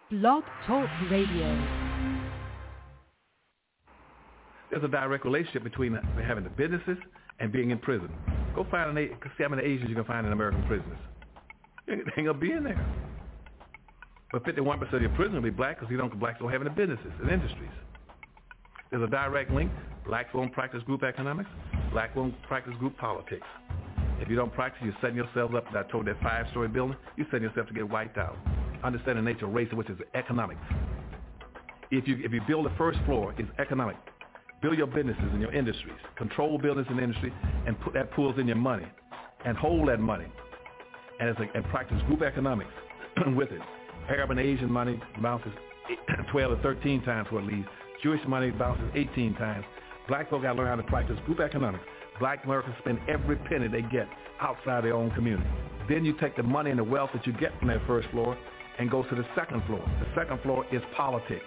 Blog Talk Radio. There's a direct relationship between having the businesses and being in prison. Go find see how many Asians you can find in American prisons. They ain't gonna be in there. But 51% of your prisoners will be black because blacks don't have any businesses and industries. There's a direct link. Blacks won't practice group economics. Black won't practice group politics. If you don't practice, you're setting yourself up. I told that 5-story building, you're setting yourself to get wiped out. Understand the nature of race, which is economics. If you build the first floor, it's economic. Build your businesses and your industries. Control business and industry, and that pulls in your money, and hold that money, and practice group economics with it. Arab and Asian money bounces 12 to 13 times what it leaves. Jewish money bounces 18 times. Black folk got to learn how to practice group economics. Black Americans spend every penny they get outside their own community. Then you take the money and the wealth that you get from that first floor and go to the second floor. The second floor is politics.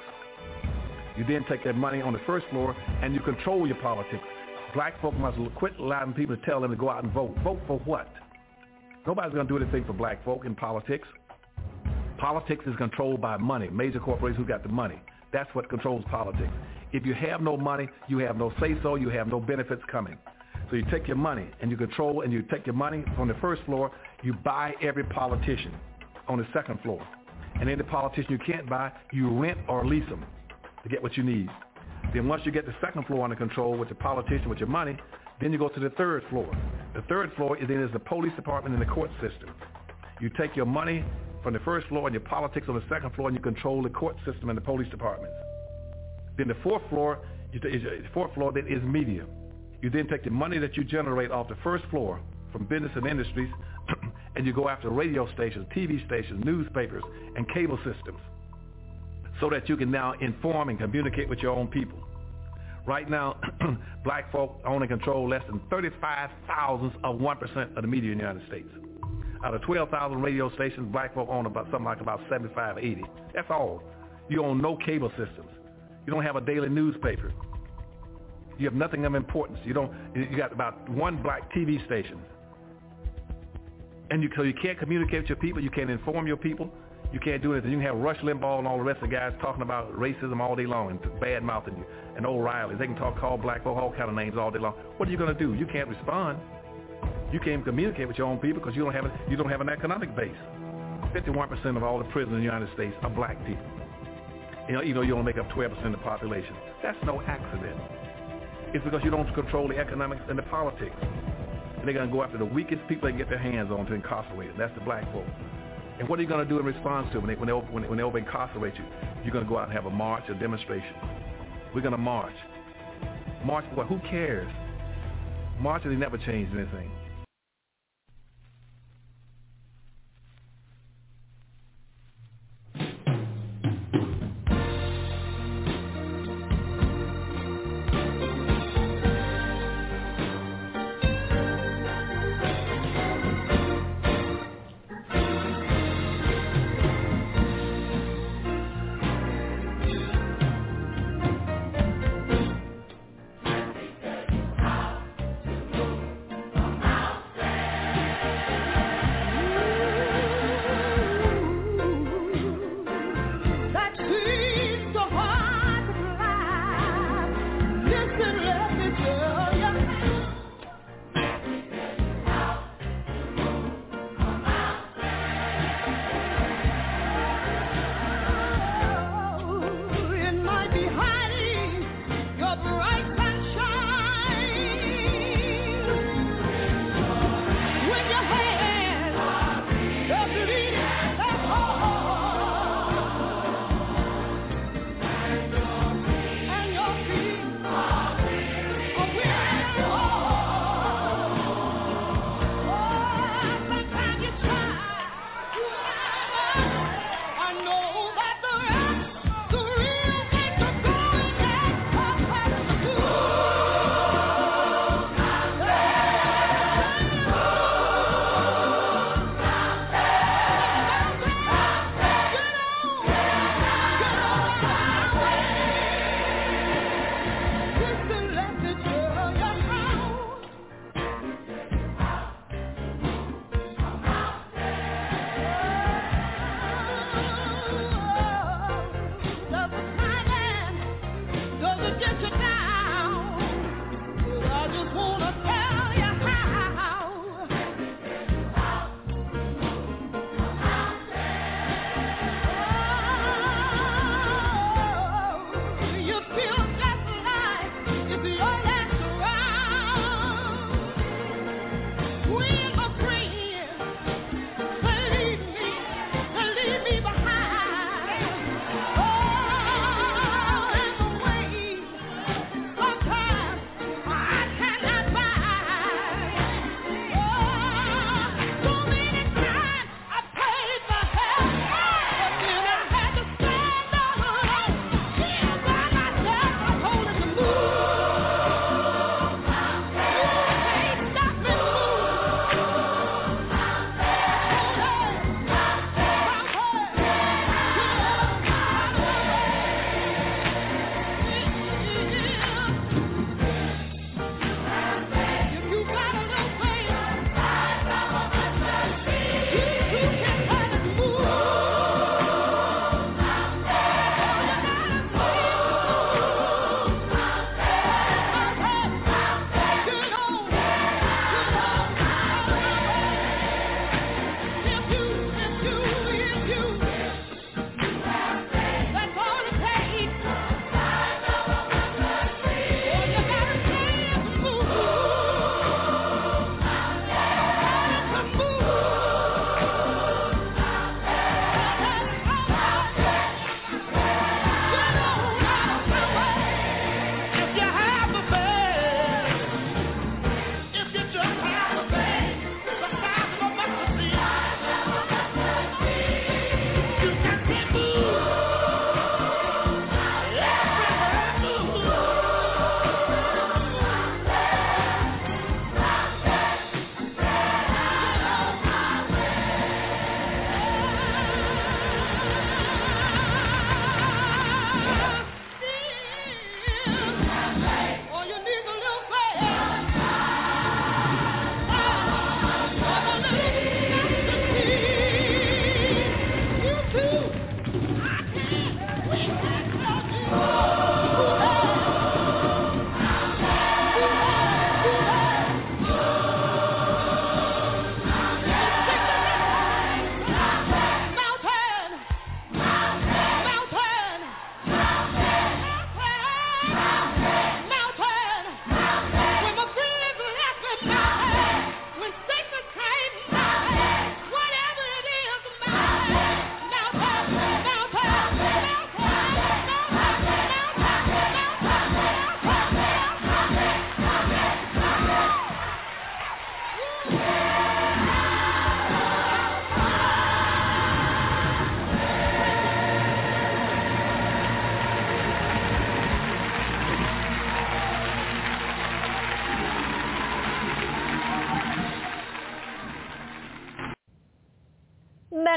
You then take that money on the first floor and you control your politics. Black folk must quit allowing people to tell them to go out and vote. Vote for what? Nobody's going to do anything for black folk in politics. Politics is controlled by money, major corporations who got the money. That's what controls politics. If you have no money, you have no say-so, you have no benefits coming. So you take your money and you control, and you take your money from the first floor, you buy every politician on the second floor. And any politician you can't buy, you rent or lease them to get what you need. Then once you get the second floor under control with the politician, with your money, then you go to the third floor. The third floor is the police department and the court system. You take your money from the first floor and your politics on the second floor, and you control the court system and the police departments. Then the fourth floor then is media. You then take the money that you generate off the first floor from business and industries, and you go after radio stations, TV stations, newspapers, and cable systems, so that you can now inform and communicate with your own people. Right now, black folk own and control less than 35,000% of the media in the United States. Out of 12,000 radio stations, black folk own about 75, 80. That's all. You own no cable systems. You don't have a daily newspaper. You have nothing of importance. You got about one black TV station. And so you can't communicate with your people. You can't inform your people. You can't do anything. You can have Rush Limbaugh and all the rest of the guys talking about racism all day long and bad-mouthing you, and O'Reilly. They can call black folk all kind of names all day long. What are you going to do? You can't respond. You can't communicate with your own people because you don't have an economic base. 51% of all the prisoners in the United States are black people. Even though you only make up 12% of the population. That's no accident. It's because you don't control the economics and the politics. And they're going to go after the weakest people they can get their hands on to incarcerate them. That's the black folk. And what are you going to do in response to it when they over incarcerate you? You're going to go out and have a march, a demonstration. We're going to march. March for what? Who cares? Marching, they never changed anything.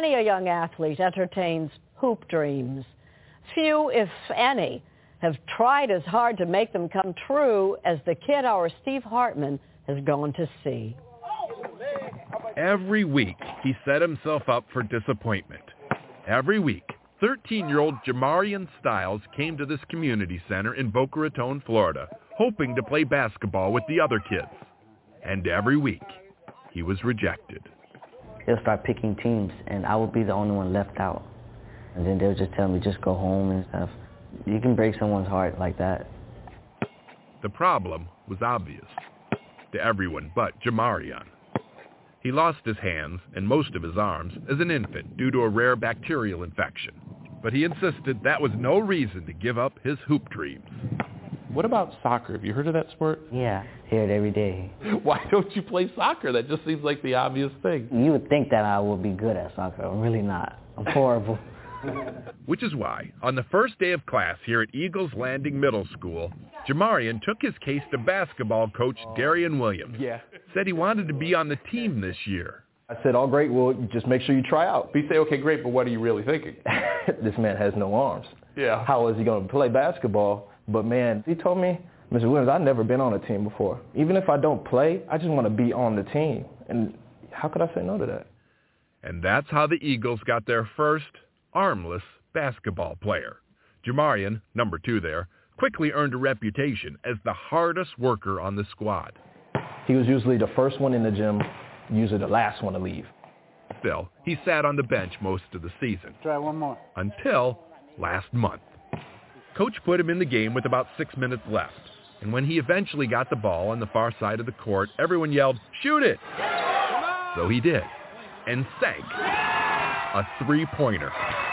Many a young athlete entertains hoop dreams. Few, if any, have tried as hard to make them come true as the kid our Steve Hartman has gone to see. Every week, he set himself up for disappointment. Every week, 13-year-old Jamarian Styles came to this community center in Boca Raton, Florida, hoping to play basketball with the other kids. And every week, he was rejected. They'll start picking teams, and I would be the only one left out. And then they'll just tell me, just go home and stuff. You can break someone's heart like that. The problem was obvious to everyone but Jamarian. He lost his hands and most of his arms as an infant due to a rare bacterial infection. But he insisted that was no reason to give up his hoop dreams. What about soccer? Have you heard of that sport? Yeah, hear it every day. Why don't you play soccer? That just seems like the obvious thing. You would think that I would be good at soccer. I'm really not. I'm horrible. Which is why, on the first day of class here at Eagles Landing Middle School, Jamarian took his case to basketball coach Darian Williams. Said he wanted to be on the team this year. I said, all great, well, just make sure you try out. You say, okay, great, but what are you really thinking? This man has no arms. Yeah. How is he going to play basketball? But, man, he told me, Mr. Williams, I've never been on a team before. Even if I don't play, I just want to be on the team. And how could I say no to that? And that's how the Eagles got their first armless basketball player. Jamarian, number 2 there, quickly earned a reputation as the hardest worker on the squad. He was usually the first one in the gym, usually the last one to leave. Still, he sat on the bench most of the season. Try one more. Until last month. Coach put him in the game with about 6 minutes left. And when he eventually got the ball on the far side of the court, everyone yelled, "Shoot it!" So he did. And sank a three-pointer.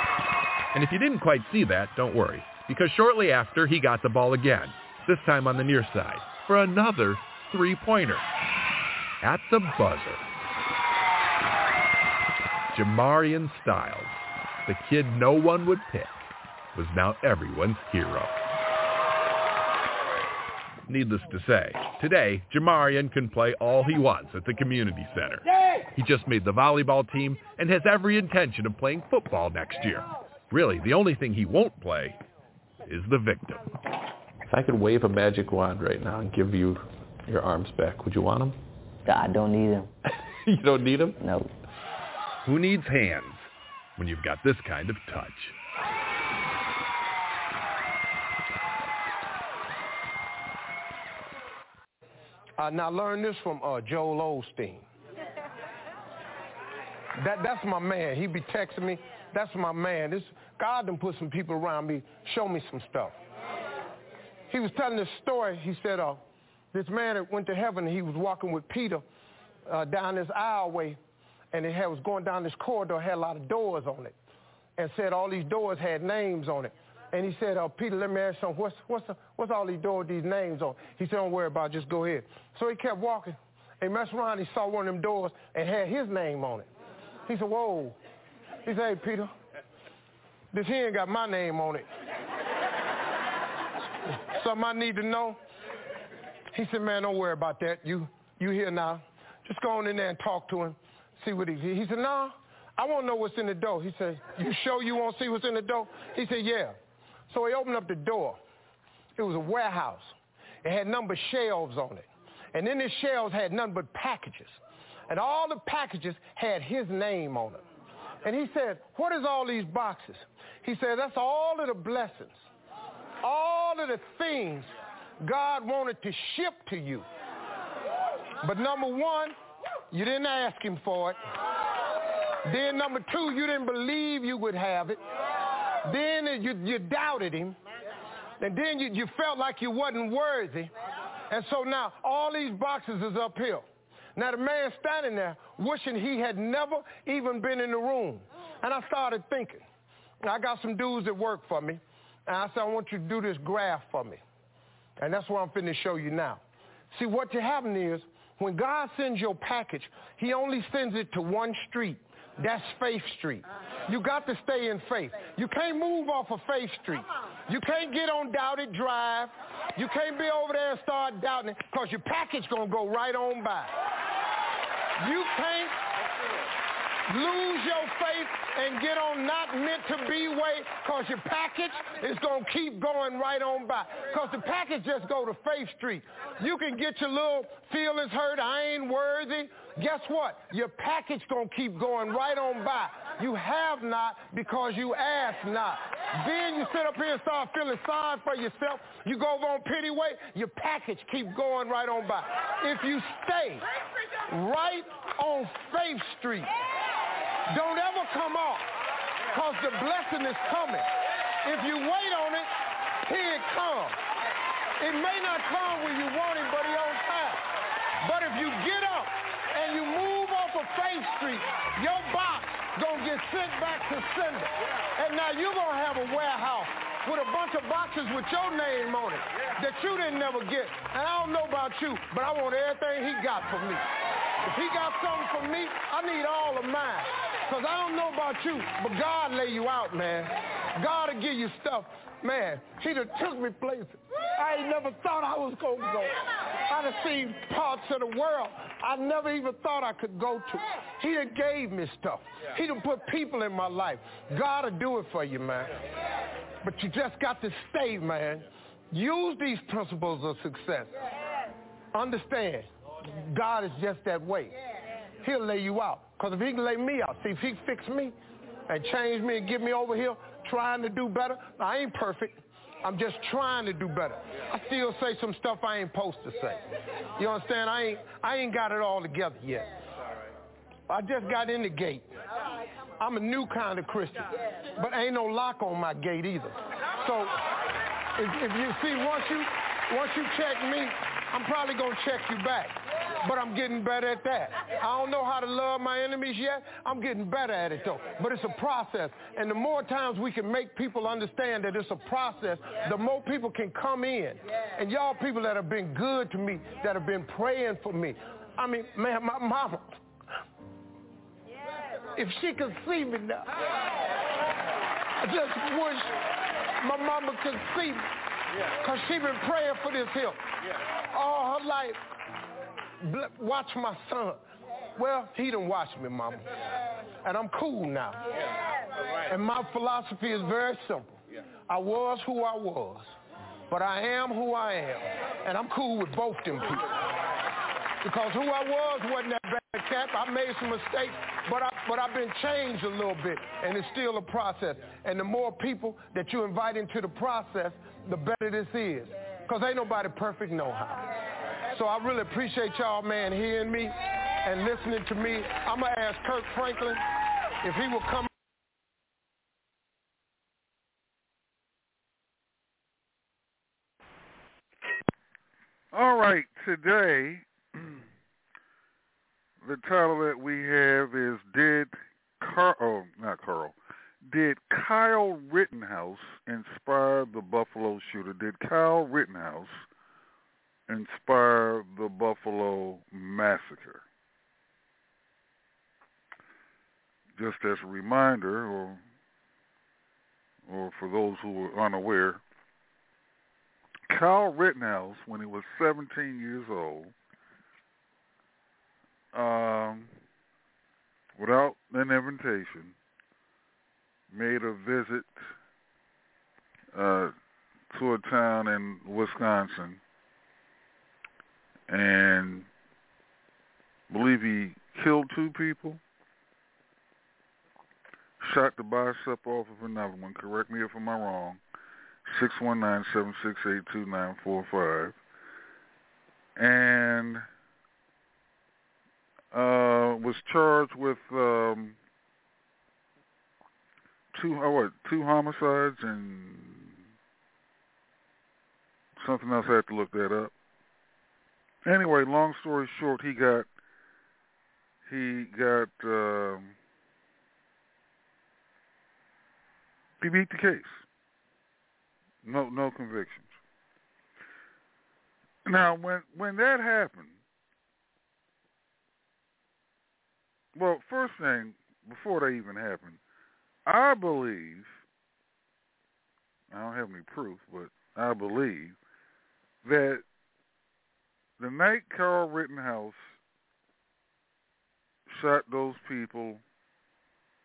And if you didn't quite see that, don't worry, because shortly after he got the ball again, this time on the near side, for another three-pointer. At the buzzer. Jamarian Styles, the kid no one would pick, was now everyone's hero. Needless to say, today, Jamarian can play all he wants at the community center. He just made the volleyball team and has every intention of playing football next year. Really, the only thing he won't play is the victim. If I could wave a magic wand right now and give you your arms back, would you want them? I don't need them. You don't need them? No. Who needs hands when you've got this kind of touch? Now learn this from Joel Osteen. That's my man. He be texting me. That's my man. God done put some people around me, show me some stuff. He was telling this story. He said this man that went to heaven, he was walking with Peter down this aisleway, and it was going down this corridor, had a lot of doors on it, and said all these doors had names on it. And he said, Peter, let me ask you something. What's all these doors, these names on? He said, don't worry about it, just go ahead. So he kept walking. And messed around, he saw one of them doors and had his name on it. He said, whoa. He said, hey, Peter, this here ain't got my name on it. Something I need to know? He said, man, don't worry about that. You here now. Just go on in there and talk to him, see what he said, no, I want to know what's in the door. He said, you sure you want to see what's in the door? He said, yeah. So he opened up the door. It was a warehouse. It had numbered shelves on it. And in the shelves had none but packages. And all the packages had his name on them. And he said, what is all these boxes? He said, that's all of the blessings, all of the things God wanted to ship to you. But number one, you didn't ask him for it. Then number two, you didn't believe you would have it. Then you doubted him. And then you felt like you wasn't worthy. And so now all these boxes is up here. Now the man standing there wishing he had never even been in the room. And I started thinking. I got some dudes that work for me. And I said, I want you to do this graph for me. And that's what I'm finna show you now. See, what happening is when God sends your package, he only sends it to one street. That's Faith Street. You got to stay in faith. You can't move off of Faith Street. You can't get on Doubted Drive. You can't be over there and start doubting it because your package going to go right on by. You Lose your faith and get on not meant to be way, because your package is going to keep going right on by. Because the package just go to Faith Street. You can get your little feelings hurt, I ain't worthy. Guess what? Your package going to keep going right on by. You have not because you ask not. Then you sit up here and start feeling sorry for yourself. You go over on pity way, your package keep going right on by. If you stay right on Faith Street, don't ever come off, because the blessing is coming. If you wait on it, here it comes. It may not come when you want it, but it's on time. But if you get up and you move off of Faith Street, your box gonna get sent back to sender. And now you're gonna have a warehouse with a bunch of boxes with your name on it that you didn't never get. And I don't know about you, but I want everything he got for me. If he got something for me, I need all of mine. Because I don't know about you, but God lay you out, man. God will give you stuff. Man, he done took me places I ain't never thought I was going to go. I done seen parts of the world I never even thought I could go to. He done gave me stuff. He done put people in my life. God will do it for you, man. But you just got to stay, man. Use these principles of success. Understand, God is just that way. He'll lay you out. Because if he can lay me out, see, if he fix me and change me and get me over here trying to do better, I ain't perfect. I'm just trying to do better. I still say some stuff I ain't supposed to say. You understand? I ain't got it all together yet. I just got in the gate. I'm a new kind of Christian, but ain't no lock on my gate either. So if you see, once you check me, I'm probably going to check you back. But I'm getting better at that. I don't know how to love my enemies yet. I'm getting better at it, though. But it's a process. And the more times we can make people understand that it's a process, the more people can come in. And y'all people that have been good to me, that have been praying for me. I mean, man, my mama, if she could see me now, I just wish my mama could see me. Because she been praying for this here all her life. Watch my son. Well, he done watched me, mama. And I'm cool now. And my philosophy is very simple. I was who I was, but I am who I am. And I'm cool with both them people. Because who I was wasn't that bad cat. I made some mistakes, but I've been changed a little bit, and it's still a process. And the more people that you invite into the process, the better this is. Because ain't nobody perfect no how. So I really appreciate y'all, man, hearing me and listening to me. I'm going to ask Kirk Franklin if he will come. All right, today, the title that we have is Did Kyle Rittenhouse inspire the Buffalo shooter? Did Kyle Rittenhouse inspire the Buffalo massacre? Just as a reminder, or for those who are unaware, Kyle Rittenhouse, when he was 17 years old, without an invitation, made a visit to a town in Wisconsin, and I believe he killed 2 people, shot the bicep off of another one. Correct me if I'm wrong. 619-768-2945. And was charged with 2 homicides and something else. I have to look that up. Anyway, long story short, he beat the case. No convictions. Now, when that happened, well, first thing, before that even happened, I believe, I don't have any proof, but I believe that the night Kyle Rittenhouse shot those people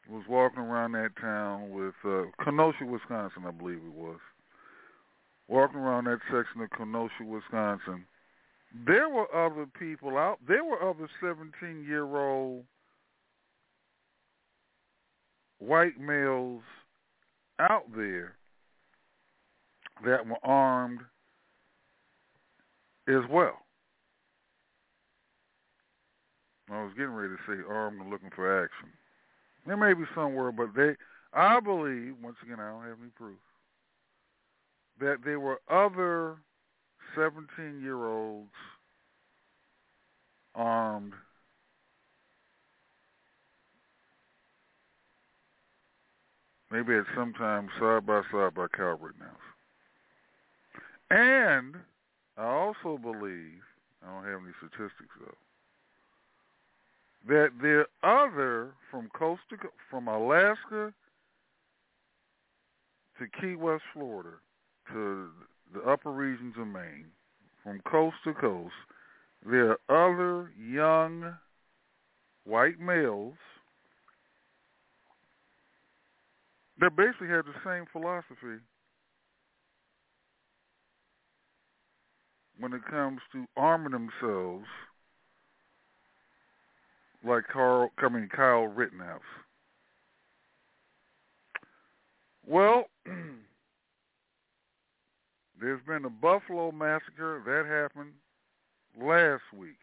was walking around that town with Kenosha, Wisconsin, I believe it was. Walking around that section of Kenosha, Wisconsin, there were other people out. There were other 17-year-old white males out there that were armed as well. I was getting ready to say armed and looking for action. There may be somewhere, but I believe, once again, I don't have any proof, that there were other 17-year-olds armed maybe at some time side by side by Kyle Rittenhouse. And I also believe, I don't have any statistics though, that there are other from Alaska to Key West, Florida, to the upper regions of Maine, from coast to coast, there are other young white males that basically have the same philosophy when it comes to arming themselves like Kyle Rittenhouse. Well, there's been a Buffalo massacre that happened last week.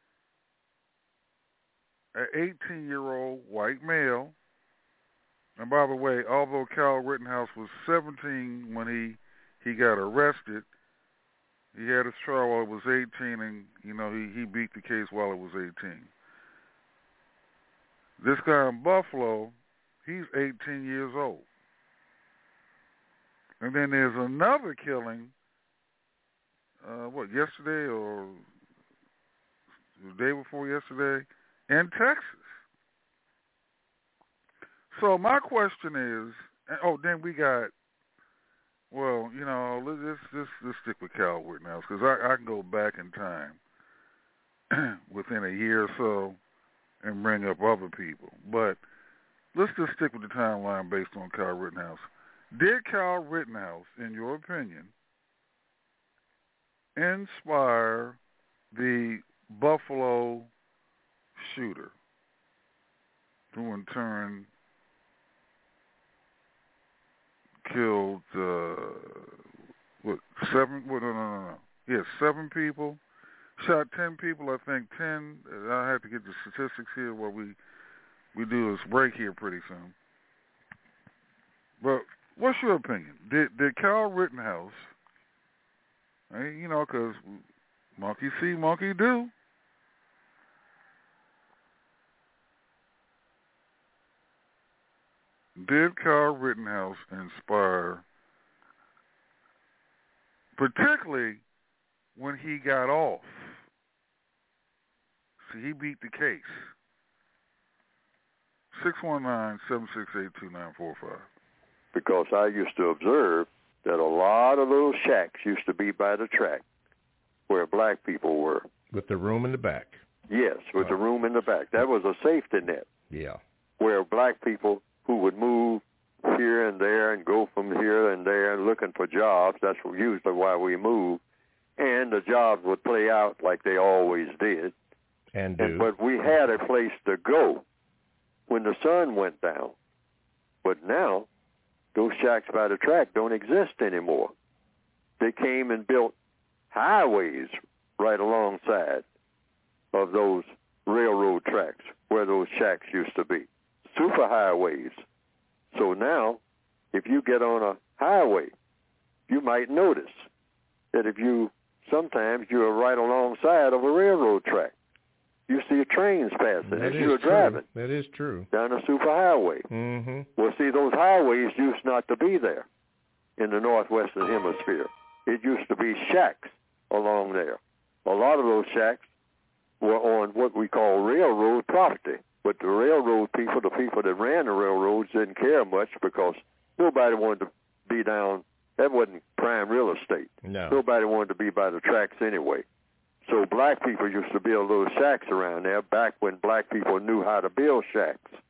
An 18-year-old white male, and by the way, although Kyle Rittenhouse was 17 when he got arrested, he had his trial while he was 18, and he beat the case while he was 18. This guy in Buffalo, he's 18 years old. And then there's another killing, yesterday or the day before yesterday, in Texas. So my question is, then we got, let's stick with Kyle Rittenhouse, because I can go back in time within a year or so and bring up other people. But let's just stick with the timeline based on Kyle Rittenhouse. Did Kyle Rittenhouse, in your opinion, inspire the Buffalo shooter, who in turn killed seven people, shot 10 people, I think 10. I have to get the statistics here while we do this break here pretty soon. But what's your opinion? Did Kyle Rittenhouse, because monkey see, monkey do. Did Kyle Rittenhouse inspire, particularly when he got off? See, he beat the case. 619-768-2945. Because I used to observe that a lot of those shacks used to be by the track where black people were. With the room in the back. Yes, with the room in the back. That was a safety net. Yeah. Where black people who would move here and there and go from here and there looking for jobs, that's usually why we moved, and the jobs would play out like they always did. But we had a place to go when the sun went down. But now, those shacks by the track don't exist anymore. They came and built highways right alongside of those railroad tracks where those shacks used to be. Super highways. So now, if you get on a highway, you might notice that sometimes you're right alongside of a railroad track. You see trains passing as you're driving. That is true. Down a super highway. Mm-hmm. Well, see, those highways used not to be there in the northwestern hemisphere. It used to be shacks along there. A lot of those shacks were on what we call railroad property. But the railroad people, the people that ran the railroads, didn't care much because nobody wanted to be down. That wasn't prime real estate. No. Nobody wanted to be by the tracks anyway. So black people used to build those shacks around there back when black people knew how to build shacks.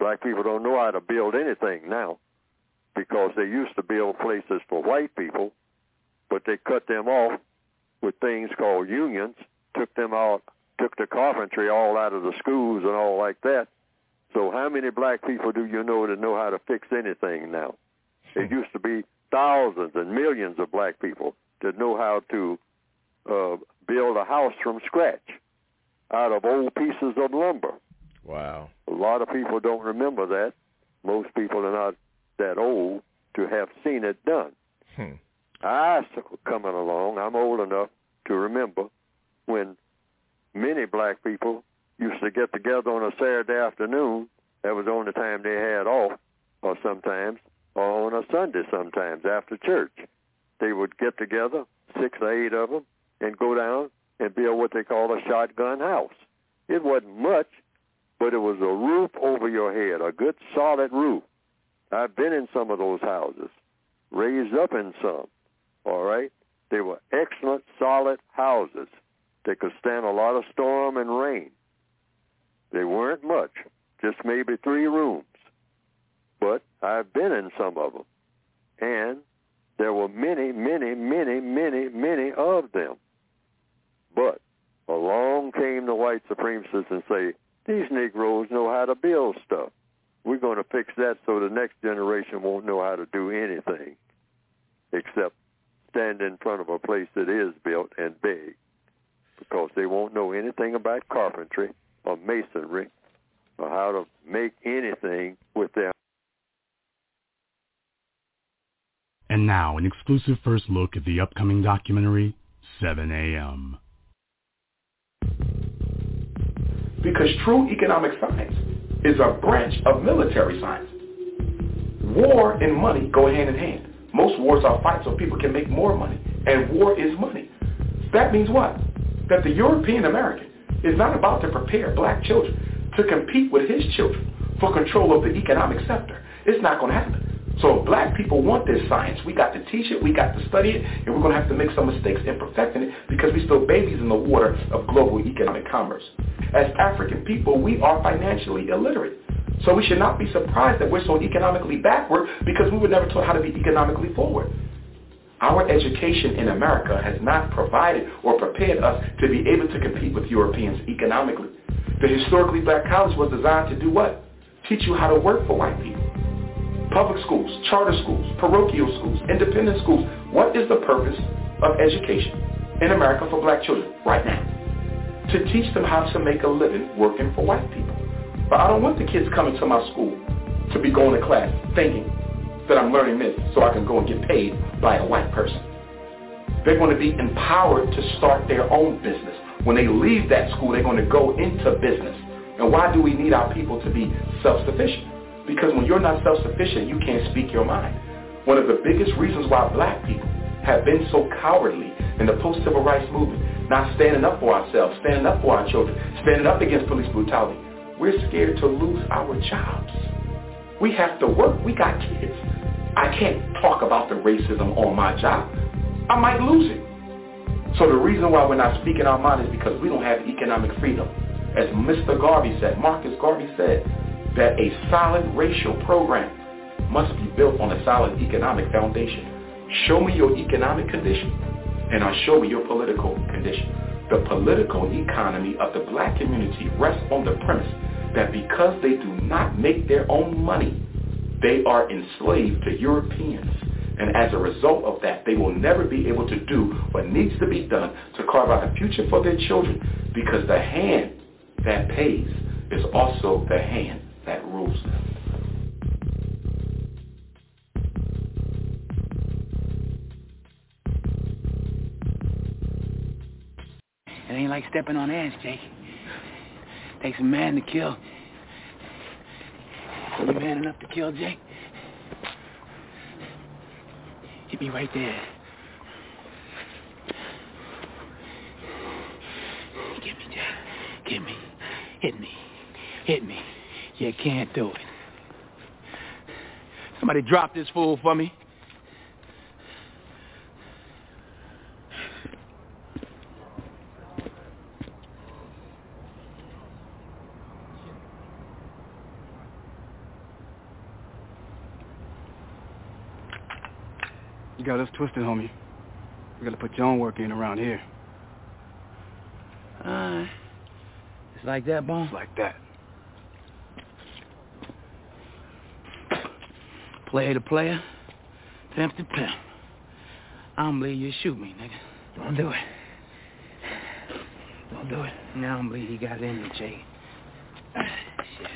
Black people don't know how to build anything now because they used to build places for white people, but they cut them off with things called unions, took them out, took the carpentry all out of the schools and all like that. So how many black people do you know that know how to fix anything now? It used to be thousands and millions of black people that know how to build a house from scratch out of old pieces of lumber. Wow. A lot of people don't remember that. Most people are not that old to have seen it done. Coming along, I'm old enough to remember when many black people used to get together on a Saturday afternoon. That was the only time they had off, or sometimes, or on a Sunday sometimes after church. They would get together, 6 or 8 of them, and go down and build what they call a shotgun house. It wasn't much, but it was a roof over your head, a good solid roof. I've been in some of those houses, raised up in some, all right? They were excellent, solid houses. They could stand a lot of storm and rain. They weren't much, just maybe 3 rooms. But I've been in some of them. And there were many, many, many, many, many of them. But along came the white supremacists and say, these Negroes know how to build stuff. We're going to fix that so the next generation won't know how to do anything except stand in front of a place that is built and beg, because they won't know anything about carpentry or masonry or how to make anything with their. And now, an exclusive first look at the upcoming documentary, 7 a.m. Because true economic science is a branch of military science. War and money go hand in hand. Most wars are fights so people can make more money, and war is money. That means what? That the European American is not about to prepare black children to compete with his children for control of the economic sector. It's not going to happen. So if black people want this science, we got to teach it, we got to study it, and we're going to have to make some mistakes in perfecting it because we're still babies in the water of global economic commerce. As African people, we are financially illiterate. So we should not be surprised that we're so economically backward because we were never taught how to be economically forward. Our education in America has not provided or prepared us to be able to compete with Europeans economically. The historically black college was designed to do what? Teach you how to work for white people. Public schools, charter schools, parochial schools, independent schools. What is the purpose of education in America for black children right now? To teach them how to make a living working for white people. But I don't want the kids coming to my school to be going to class thinking that I'm learning this so I can go and get paid by a white person. They're going to be empowered to start their own business. When they leave that school, they're going to go into business. And why do we need our people to be self-sufficient? Because when you're not self-sufficient, you can't speak your mind. One of the biggest reasons why black people have been so cowardly in the post-civil rights movement, not standing up for ourselves, standing up for our children, standing up against police brutality, we're scared to lose our jobs. We have to work. We got kids. I can't talk about the racism on my job. I might lose it. So the reason why we're not speaking our mind is because we don't have economic freedom. As Mr. Garvey said, Marcus Garvey said, that a solid racial program must be built on a solid economic foundation. Show me your economic condition, and I'll show you your political condition. The political economy of the black community rests on the premise that because they do not make their own money, they are enslaved to Europeans. And as a result of that, they will never be able to do what needs to be done to carve out a future for their children, because the hand that pays is also the hand that rules them. It ain't like stepping on ants, Jake. Takes a man to kill. You man enough to kill Jake? He'd be right there. Get me, Jack. Get me. Hit me. Hit me. You can't do it. Somebody drop this fool for me. You got us twisted, homie. We gotta put your own work in around here. It's like that, Bone? It's like that. Player to player, pimp to pimp. I don't believe you shoot me, nigga. Don't do it. Don't do it. Now I don't believe he got it in you, Jake. Shit.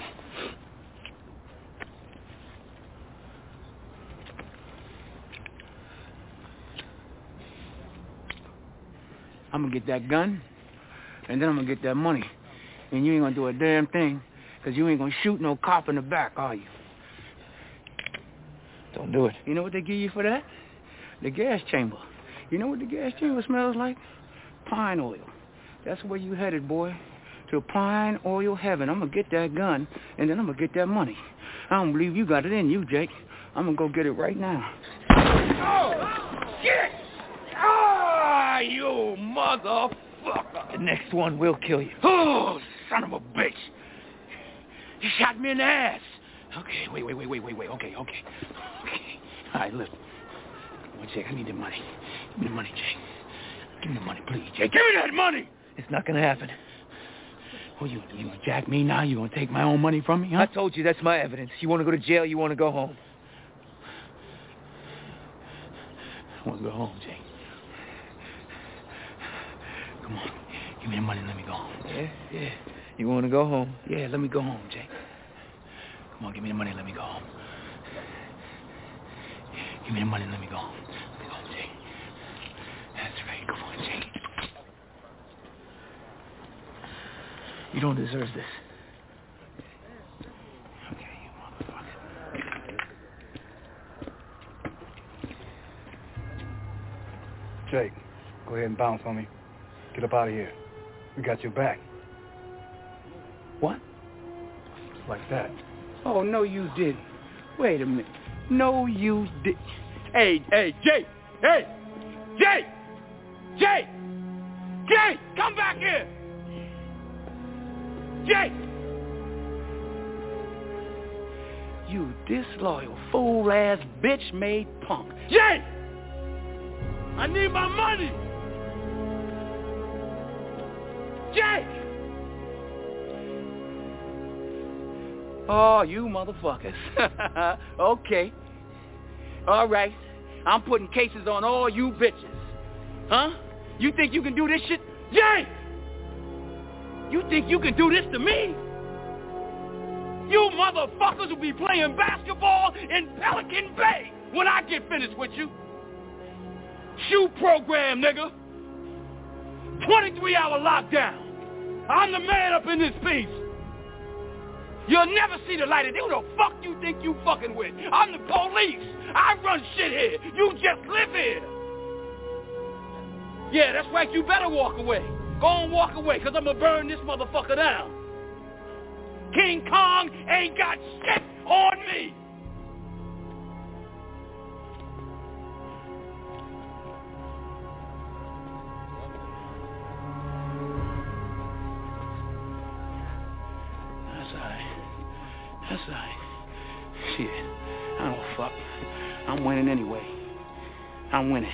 I'm gonna get that gun, and then I'm gonna get that money. And you ain't gonna do a damn thing, because you ain't gonna shoot no cop in the back, are you? Don't do it. You know what they give you for that? The gas chamber. You know what the gas chamber smells like? Pine oil. That's where you headed, boy. To pine oil heaven. I'm gonna get that gun, and then I'm gonna get that money. I don't believe you got it in you, Jake. I'm gonna go get it right now. Oh, shit! Ah, you motherfucker! The next one will kill you. Oh, son of a bitch! You shot me in the ass. Okay, wait. Okay. All right, look. Come on, Jake, I need the money. Give me the money, Jake. Give me the money, please, Jake. Give me that money! It's not gonna happen. Oh, you gonna jack me now? You gonna take my own money from me, huh? I told you that's my evidence. You wanna go to jail, you wanna go home. I wanna go home, Jake. Come on. Give me the money and let me go home. Yeah. You wanna go home? Yeah, let me go home, Jake. Come on, give me the money and let me go home. Give me the money and let me go home. Let me go home, Jake. That's right. Come on, Jake. You don't deserve this. Okay, you motherfucker. Jake, go ahead and bounce on me. Get up out of here. We got your back. What? Like that. Oh, no, you didn't. Wait a minute. No, you did. Hey, Jake! Hey! Jake! Come back here! Jake! You disloyal, fool-ass, bitch-made punk. Jake! I need my money! Jake! Oh, you motherfuckers. Okay. All right. I'm putting cases on all you bitches. Huh? You think you can do this shit? Jake! You think you can do this to me? You motherfuckers will be playing basketball in Pelican Bay when I get finished with you. Shoe program, nigga. 23-hour lockdown. I'm the man up in this piece. You'll never see the light of day. Who the fuck you think you fucking with? I'm the police. I run shit here. You just live here. Yeah, that's right. You better walk away. Go on, walk away, because I'm going to burn this motherfucker down. King Kong ain't got shit on me. That's all right. Shit, I don't fuck. I'm winning anyway. I'm winning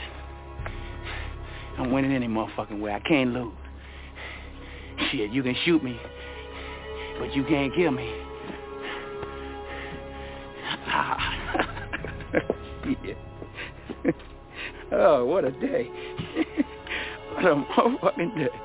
any motherfucking way. I can't lose. Shit, you can shoot me, but you can't kill me. Yeah. Oh, what a day. What a motherfucking day.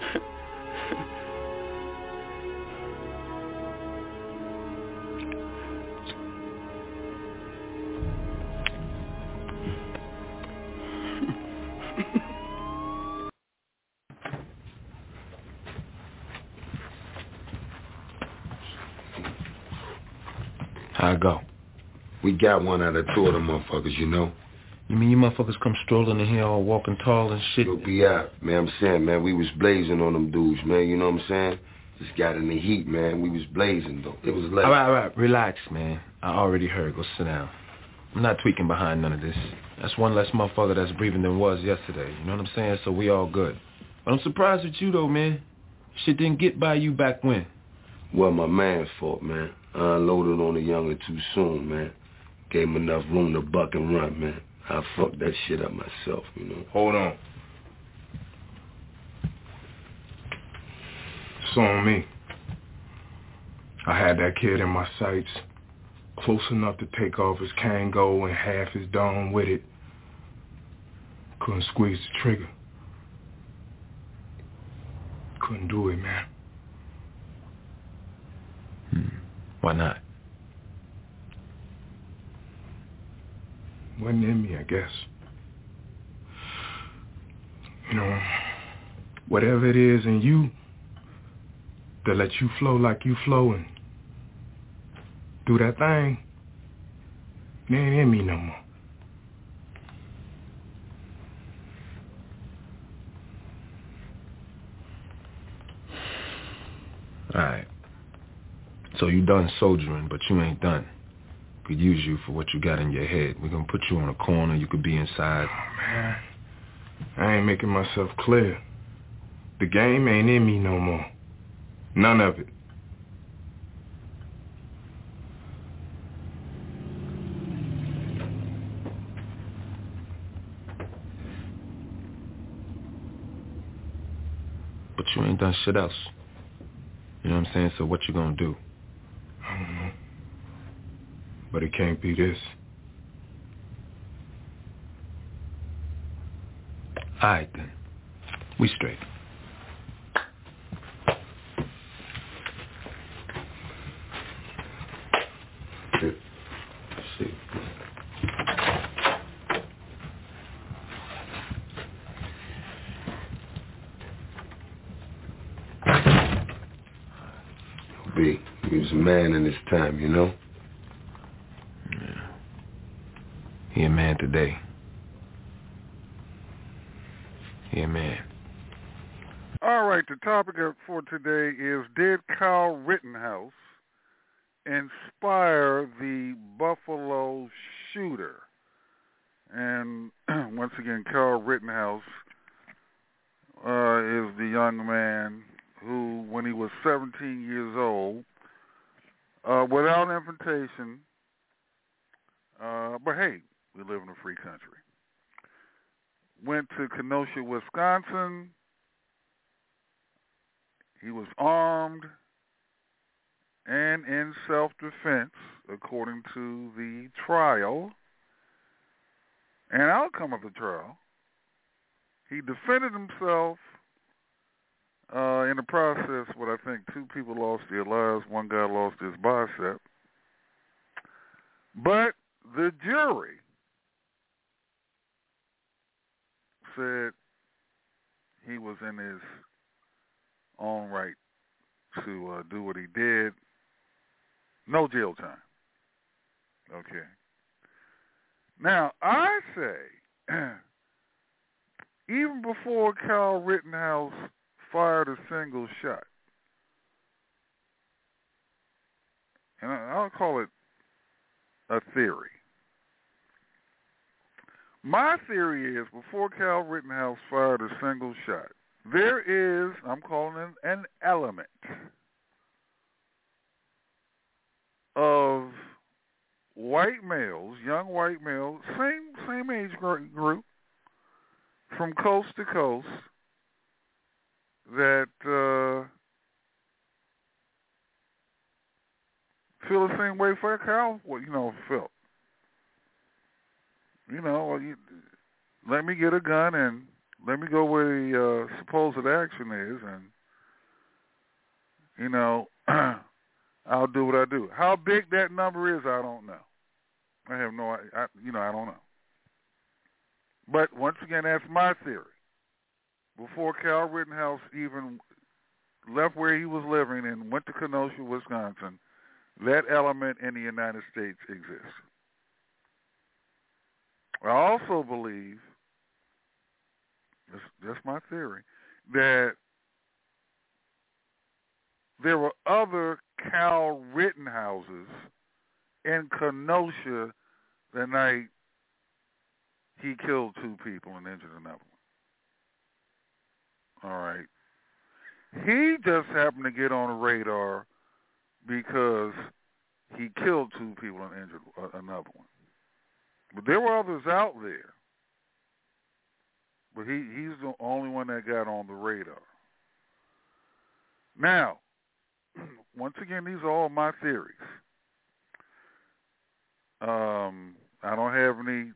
How it go? We got one out of two of them motherfuckers, you know. You mean you motherfuckers come strolling in here all walking tall and shit? You'll be out, man. I'm saying, man, we was blazing on them dudes, man. You know what I'm saying? Just got in the heat, man. We was blazing, though. It was late. All right. Relax, man. I already heard. Go sit down. I'm not tweaking behind none of this. That's one less motherfucker that's breathing than was yesterday. You know what I'm saying? So we all good. But I'm surprised with you, though, man. Shit didn't get by you back when. Well, my man's fault, man. I unloaded on the younger too soon, man. Gave him enough room to buck and run, man. I fucked that shit up myself, you know. Hold on. It's on me. I had that kid in my sights, close enough to take off his Kango and half his dome with it. Couldn't squeeze the trigger. Couldn't do it, man. Why not? Wasn't in me, I guess. You know, whatever it is in you that lets you flow like you flow and do that thing, it ain't in me no more. Alright. So you done soldiering, but you ain't done. Could use you for what you got in your head. We're gonna put you on a corner, you could be inside. Oh, man. I ain't making myself clear. The game ain't in me no more. None of it. But you ain't done shit else. You know what I'm saying? So what you gonna do? I don't know. But it can't be this. Alright then. We straight. Let's see. B, he was a man in his time, you know? Yeah. He a man today. He a man. All right, the topic for today is, did Kyle Rittenhouse inspire the Buffalo shooter? And once again, Kyle Rittenhouse is the young man who, when he was 17 years old, without invitation, but hey, we live in a free country, went to Kenosha, Wisconsin. He was armed and in self-defense, according to the trial and outcome of the trial. He defended himself. In the process, what I think 2 people lost their lives. 1 guy lost his bicep. But the jury said he was in his own right to do what he did. No jail time. Okay. Now, I say, even before Kyle Rittenhouse fired a single shot, and I'll call it a theory. My theory is, before Kyle Rittenhouse fired a single shot, there is, I'm calling it an element of white males, young white males, same age group, from coast to coast, that feel the same way for Kyle, felt. Let me get a gun and let me go where the supposed action is, and I'll do what I do. How big that number is, I don't know. I have no idea. I don't know. But once again, that's my theory. Before Kyle Rittenhouse even left where he was living and went to Kenosha, Wisconsin, that element in the United States exists. I also believe, that's my theory, that there were other Kyle Rittenhouses in Kenosha the night he killed 2 people and injured another one. All right. He just happened to get on the radar because he killed 2 people and injured another one. But there were others out there. But he's the only one that got on the radar. Now, once again, these are all my theories. I don't have any,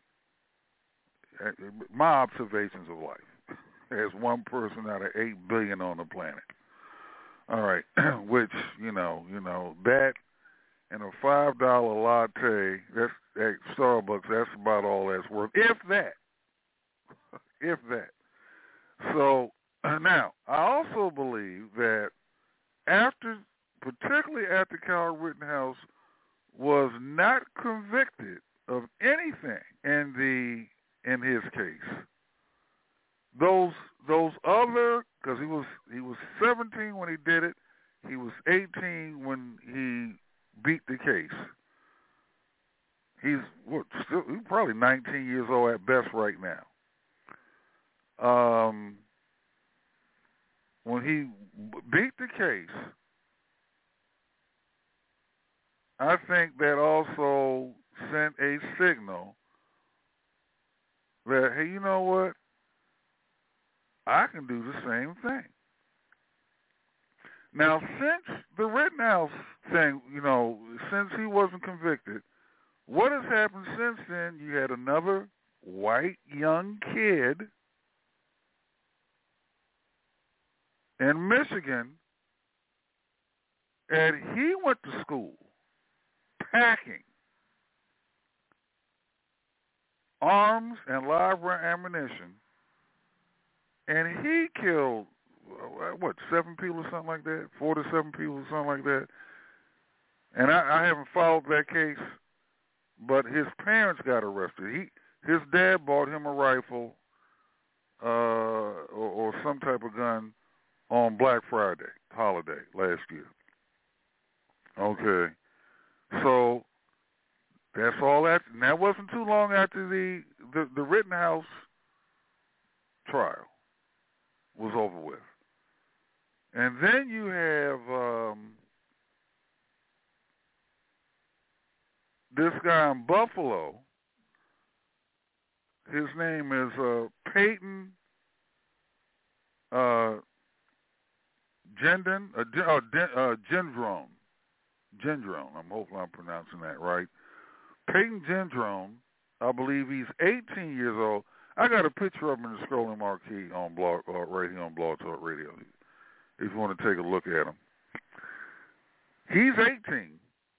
my observations of life as one person out of 8 billion on the planet. All right, which, you know, that and a $5 latte, that's at Starbucks, that's about all that's worth, if that. If that. So, now, I also believe that particularly after Kyle Rittenhouse was not convicted of anything in his case, those other, because he was 17 when he did it, he was 18 when he beat the case. He's probably 19 years old at best right now. When he beat the case, I think that also sent a signal that, hey, you know what? I can do the same thing. Now, since the Rittenhouse thing, since he wasn't convicted, what has happened since then? You had another white young kid in Michigan, and he went to school packing arms and live ammunition, and he killed, 7 people or something like that, 4 to 7 people or something like that. And I haven't followed that case, but his parents got arrested. His dad bought him a rifle or some type of gun on Black Friday holiday last year. Okay. So that's all that. And that wasn't too long after the Rittenhouse trial was over with. And then you have this guy in Buffalo. His name is Peyton Gendron. Gendron. I'm hoping I'm pronouncing that right. Peyton Gendron, I believe he's 18 years old. I got a picture of him in the scrolling marquee on right here on Blog Talk Radio, if you want to take a look at him. He's 18.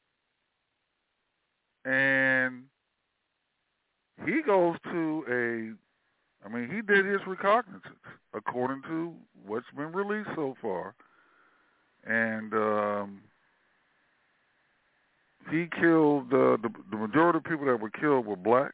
And he goes to he did his recognizance, according to what's been released so far. And he killed, the majority of people that were killed were black.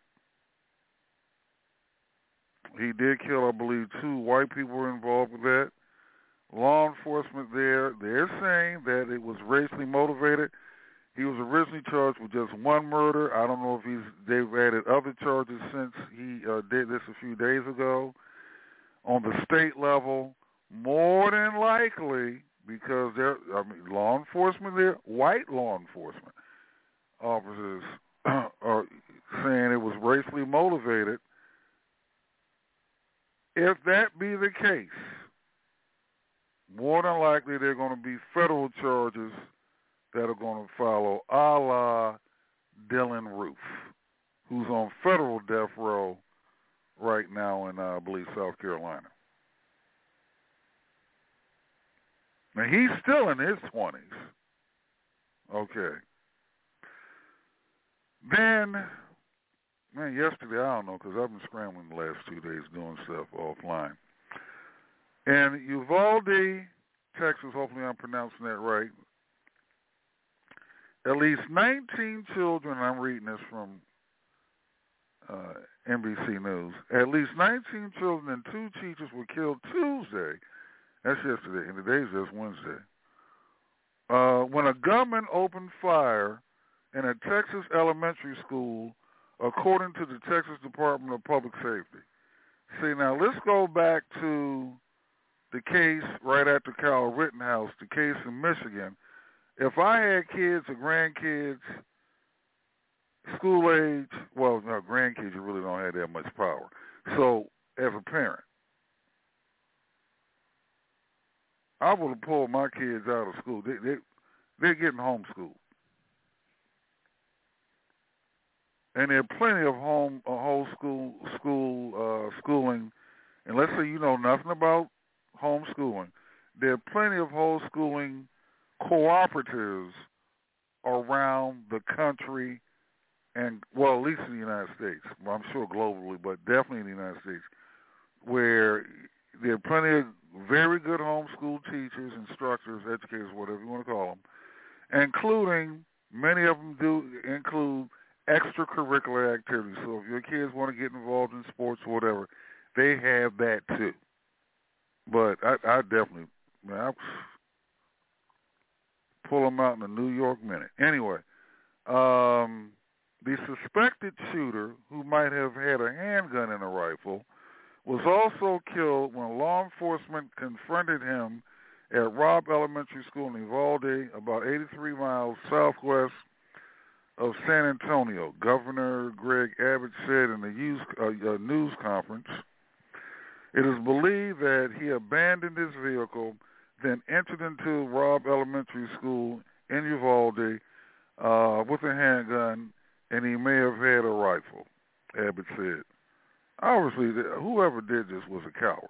He did kill, I believe, 2 white people were involved with that. Law enforcement they're saying that it was racially motivated. He was originally charged with just 1 murder. I don't know if they've added other charges since he did this a few days ago. On the state level, more than likely, because law enforcement there, white law enforcement officers are saying it was racially motivated. If that be the case, more than likely they're going to be federal charges that are going to follow, a la Dylan Roof, who's on federal death row right now in, I believe, South Carolina. Now, he's still in his 20s. Okay. Then, yesterday, I don't know, because I've been scrambling the last 2 days doing stuff offline. In Uvalde, Texas, hopefully I'm pronouncing that right, at least 19 children, I'm reading this from NBC News, at least 19 children and 2 teachers were killed Tuesday. That's yesterday, and today's just Wednesday. When a gunman opened fire in a Texas elementary school, according to the Texas Department of Public Safety. See, now let's go back to the case right after Kyle Rittenhouse, the case in Michigan. If I had kids or grandkids school age, well, no, grandkids, you really don't have that much power. So, as a parent, I would have pulled my kids out of school. They're getting homeschooled. And there are plenty of schooling, and let's say you know nothing about homeschooling. There are plenty of homeschooling cooperatives around the country, and well, at least in the United States. Well, I'm sure globally, but definitely in the United States, where there are plenty of very good homeschool teachers, instructors, educators, whatever you want to call them, including many of them do include extracurricular activities. So if your kids want to get involved in sports or whatever, they have that too. But I definitely, I'll pull them out in a New York minute. Anyway, the suspected shooter, who might have had a handgun and a rifle, was also killed when law enforcement confronted him at Robb Elementary School in Uvalde, about 83 miles southwest of San Antonio. Governor Greg Abbott said in a news conference, it is believed that he abandoned his vehicle, then entered into Robb Elementary School in Uvalde with a handgun, and he may have had a rifle, Abbott said. Obviously, whoever did this was a coward.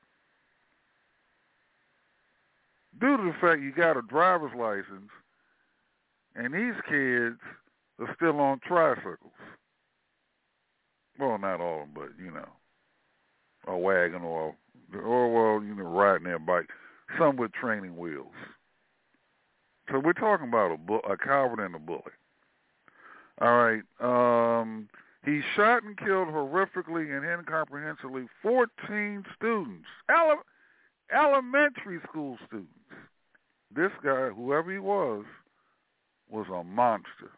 Due to the fact you got a driver's license, and these kids are still on tricycles. Well, not all of them, but, you know, a wagon or riding their bike, some with training wheels. So we're talking about a coward and a bully. All right. He shot and killed horrifically and incomprehensibly 14 students, elementary school students. This guy, whoever he was a monster,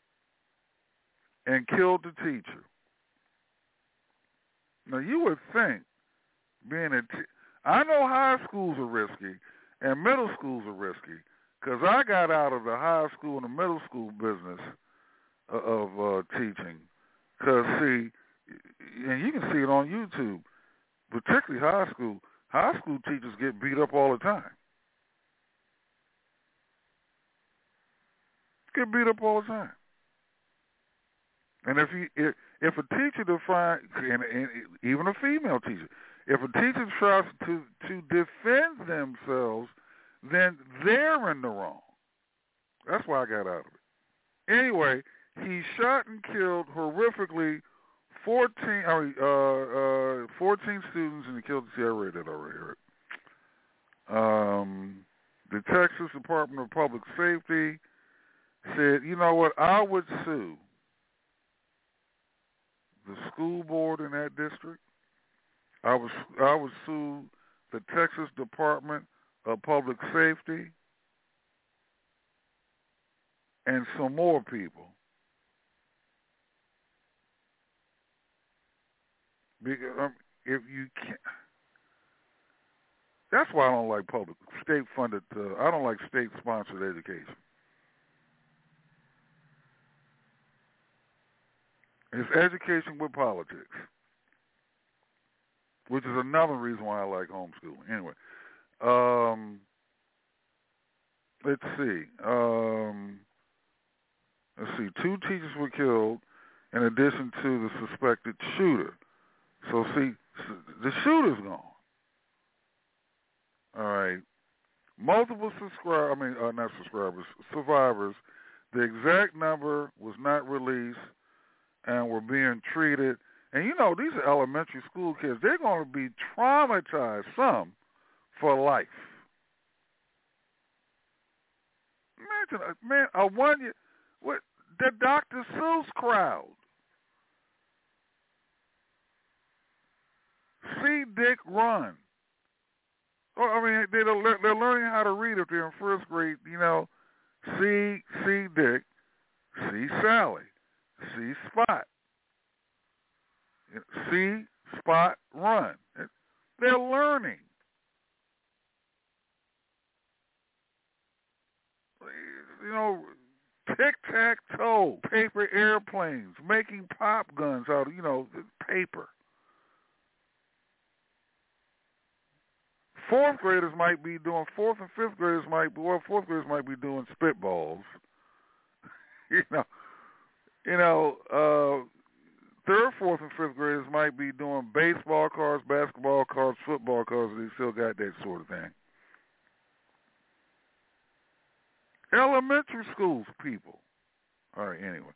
and killed the teacher. Now, you would think, I know high schools are risky and middle schools are risky, because I got out of the high school and the middle school business of teaching. Because, see, and you can see it on YouTube, particularly high school teachers get beat up all the time. Get beat up all the time. And if a teacher and even a female teacher, if a teacher tries to defend themselves, then they're in the wrong. That's why I got out of it. Anyway, he shot and killed horrifically 14 students, and he killed the I read that already. The Texas Department of Public Safety said, you know what, I would sue the school board in that district. I would sue the Texas Department of Public Safety and some more people. Because if you can't, that's why I don't like state-funded. I don't like state-sponsored education. It's education with politics, which is another reason why I like homeschooling. Anyway, let's see. Two teachers were killed in addition to the suspected shooter. So, see, the shooter's gone. All right. Multiple survivors. The exact number was not released and were being treated. And, you know, these are elementary school kids. They're going to be traumatized, some, for life. Imagine, a 1 year, the Dr. Seuss crowd. See Dick run. Well, I mean, they're learning how to read if they're in first grade. You know, see Dick, see Sally, see Spot, see Spot run. They're learning. You know, tic-tac-toe, paper airplanes, making pop guns out of, paper. Fourth and fifth graders might be doing spitballs. Third, fourth, and fifth graders might be doing baseball cards, basketball cards, football cards. They still got that sort of thing. Elementary schools, people. All right, anyway.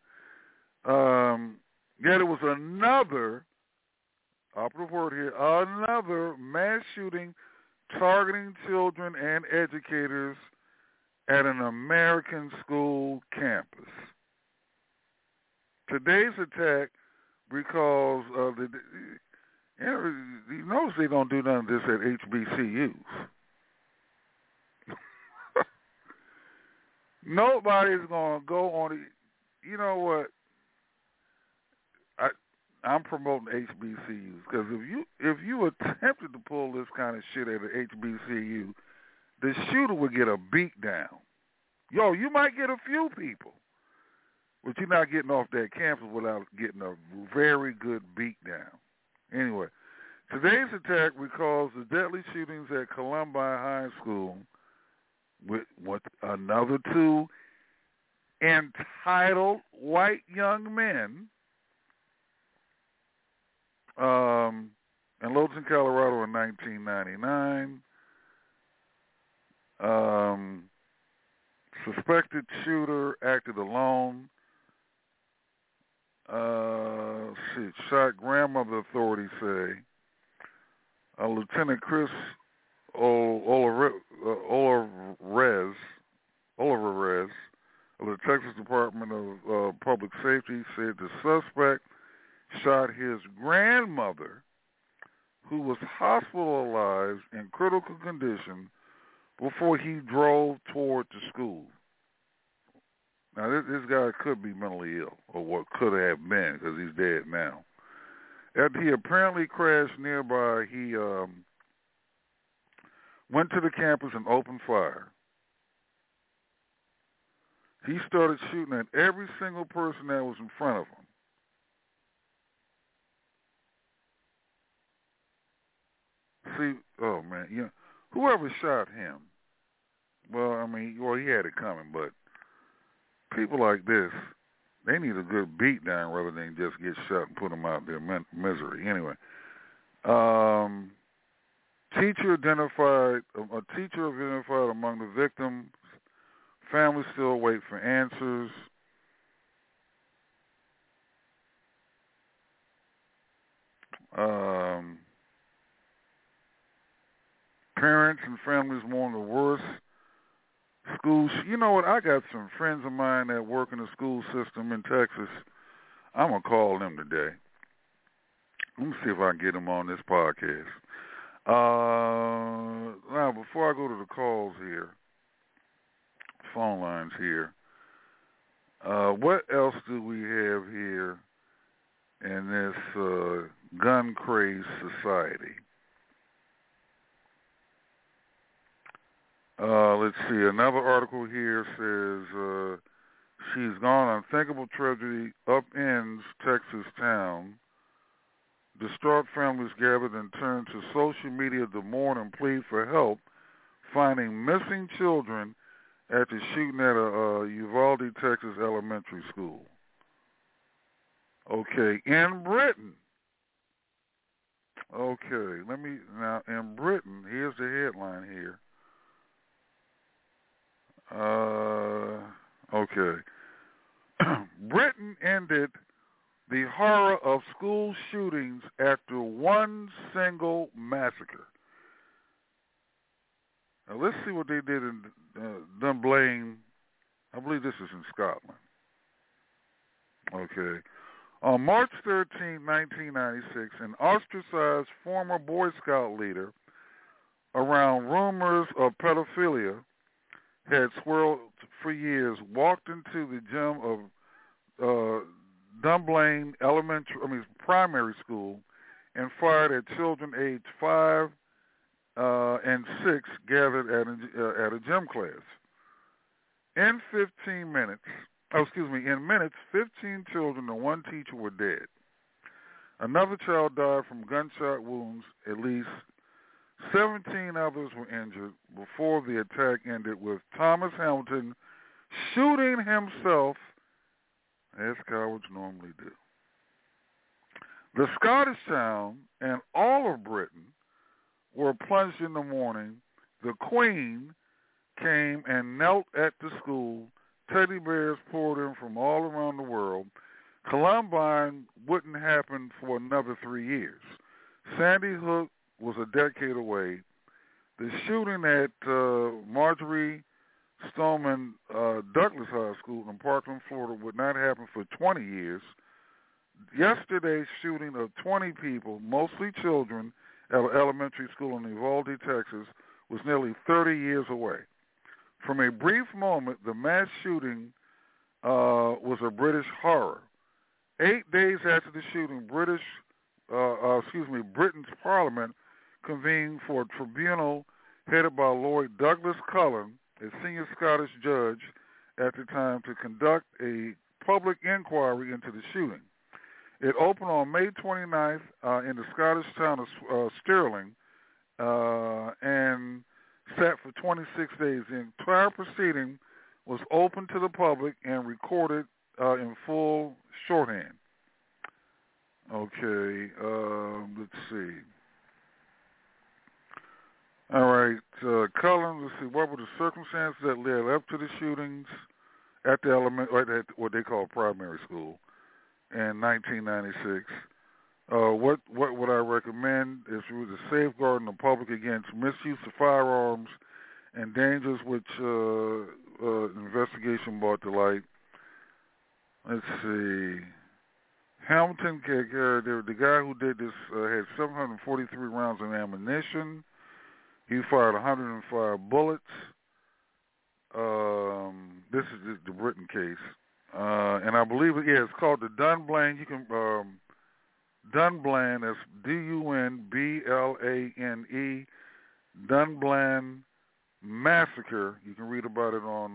Yet it was another, operative word here, another mass shooting targeting children and educators at an American school campus. Today's attack recalls you notice they don't do none of this at HBCUs. Nobody's going to go on it. You know what? I'm promoting HBCUs because if you attempted to pull this kind of shit at an HBCU, the shooter would get a beat down. Yo, you might get a few people, but you're not getting off that campus without getting a very good beat down. Anyway, today's attack recalls the deadly shootings at Columbine High School with another two entitled white young men in Lowton, Colorado in 1999. Suspected shooter acted alone. Shot grandmother, authorities say. Lieutenant Chris Olivares of the Texas Department of Public Safety said the suspect shot his grandmother, who was hospitalized in critical condition, before he drove toward the school. Now, this guy could be mentally ill, or what could have been, because he's dead now. After he apparently crashed nearby, he went to the campus and opened fire. He started shooting at every single person that was in front of him. See, oh man, whoever shot him, he had it coming, but people like this, they need a good beat down rather than just get shot and put them out their misery. Anyway, a teacher identified among the victims. Families still wait for answers. Parents and families mourn the worst. Schools, you know what? I got some friends of mine that work in the school system in Texas. I'm going to call them today. Let me see if I can get them on this podcast. Now, before I go to the calls here, phone lines here, what else do we have here in this gun-crazed society? Let's see. Another article here says she's gone. Unthinkable tragedy upends Texas town. Distraught families gathered and turned to social media to mourn and plead for help finding missing children after shooting at a Uvalde, Texas elementary school. Okay, in Britain. Okay, now in Britain, here's the headline here. Okay. Britain ended the horror of school shootings after one single massacre. Now let's see what they did in Dunblane. I believe this is in Scotland. Okay. On March 13, 1996, an ostracized former Boy Scout leader around rumors of pedophilia had swirled for years, walked into the gym of Dunblane primary school and fired at children aged 5 and 6 gathered at a gym class. In 15 minutes, in minutes, 15 children and one teacher were dead. Another child died from gunshot wounds. At least 17 others were injured before the attack ended with Thomas Hamilton shooting himself, as cowards normally do. The Scottish town and all of Britain were plunged in the mourning. The Queen came and knelt at the school. Teddy bears poured in from all around the world. Columbine wouldn't happen for another 3 years. Sandy Hook was a decade away. The shooting at Marjorie Stoneman Douglas High School in Parkland, Florida would not happen for 20 years. Yesterday's shooting of 20 people, mostly children, at an elementary school in Uvalde, Texas, was nearly 30 years away. From a brief moment, the mass shooting was a British horror. 8 days after the shooting, Britain's Parliament convened for a tribunal headed by Lord Douglas Cullen, a senior Scottish judge at the time, to conduct a public inquiry into the shooting. It opened on May 29th in the Scottish town of Stirling and sat for 26 days. The entire proceeding was open to the public and recorded in full shorthand. Okay, let's see. All right, Cullen, let's see, what were the circumstances that led up to the shootings at the at what they call primary school in 1996? What would I recommend is through the safeguarding the public against misuse of firearms and dangers which investigation brought to light. Let's see. Hamilton, the guy who did this had 743 rounds of ammunition. He fired 105 bullets. This is the Britain case. And I believe it's called the Dunblane. You can, Dunblane, that's D-U-N-B-L-A-N-E, Dunblane Massacre. You can read about it on,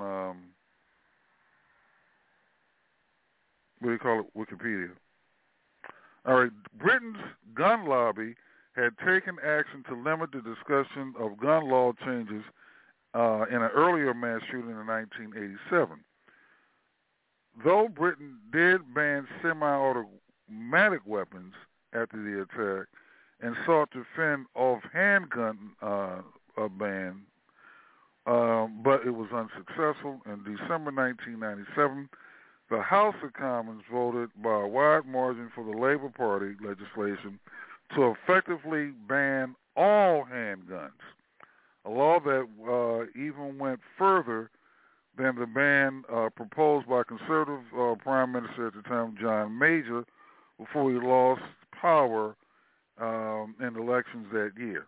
what do you call it, Wikipedia. All right, Britain's gun lobby had taken action to limit the discussion of gun law changes in an earlier mass shooting in 1987. Though Britain did ban semi-automatic weapons after the attack and sought to fend off handgun ban, but it was unsuccessful. In December 1997, the House of Commons voted by a wide margin for the Labour Party legislation to effectively ban all handguns, a law that even went further than the ban proposed by Conservative Prime Minister at the time, John Major, before he lost power in elections that year.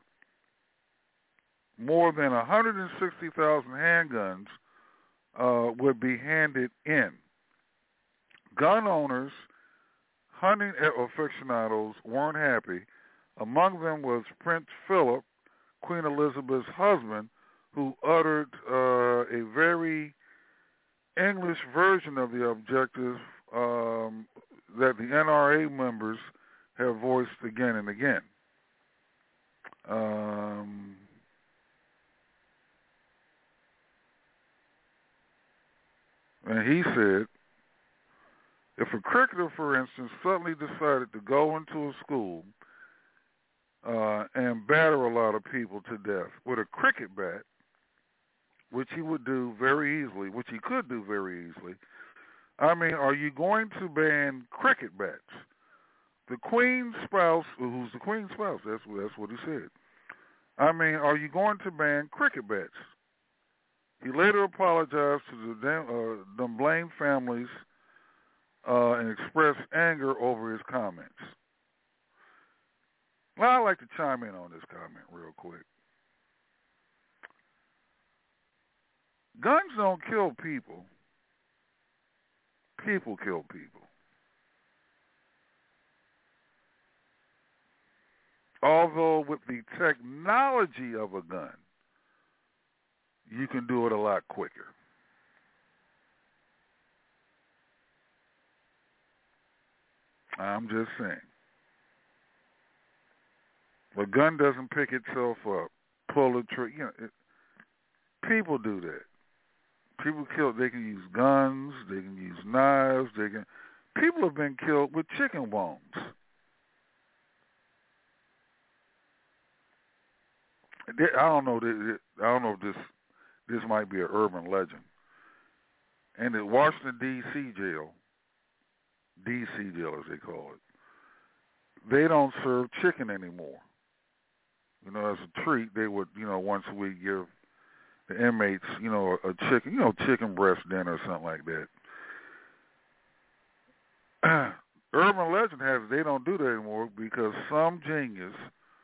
More than 160,000 handguns would be handed in. Gun owners, hunting aficionados weren't happy. Among them was Prince Philip, Queen Elizabeth's husband, who uttered a very English version of the objective that the NRA members have voiced again and again. And he said, if a cricketer, for instance, suddenly decided to go into a school and batter a lot of people to death with a cricket bat, which he would do very easily, which he could do very easily, I mean, are you going to ban cricket bats? The Queen's spouse, who's the Queen's spouse, that's what he said. I mean, are you going to ban cricket bats? He later apologized to the Dunblane families and expressed anger over his comments. Well, I'd like to chime in on this comment real quick. Guns don't kill people. People kill people. Although with the technology of a gun, you can do it a lot quicker. I'm just saying. A gun doesn't pick itself up, pull a trigger. You know, people do that. People kill. They can use guns. They can use knives. People have been killed with chicken bones. I don't know. I don't know if this might be an urban legend. And the Washington D.C. jail, as they call it, they don't serve chicken anymore. You know, as a treat, they would, once a week give the inmates, a chicken, chicken breast dinner or something like that. Urban legend has it they don't do that anymore because some genius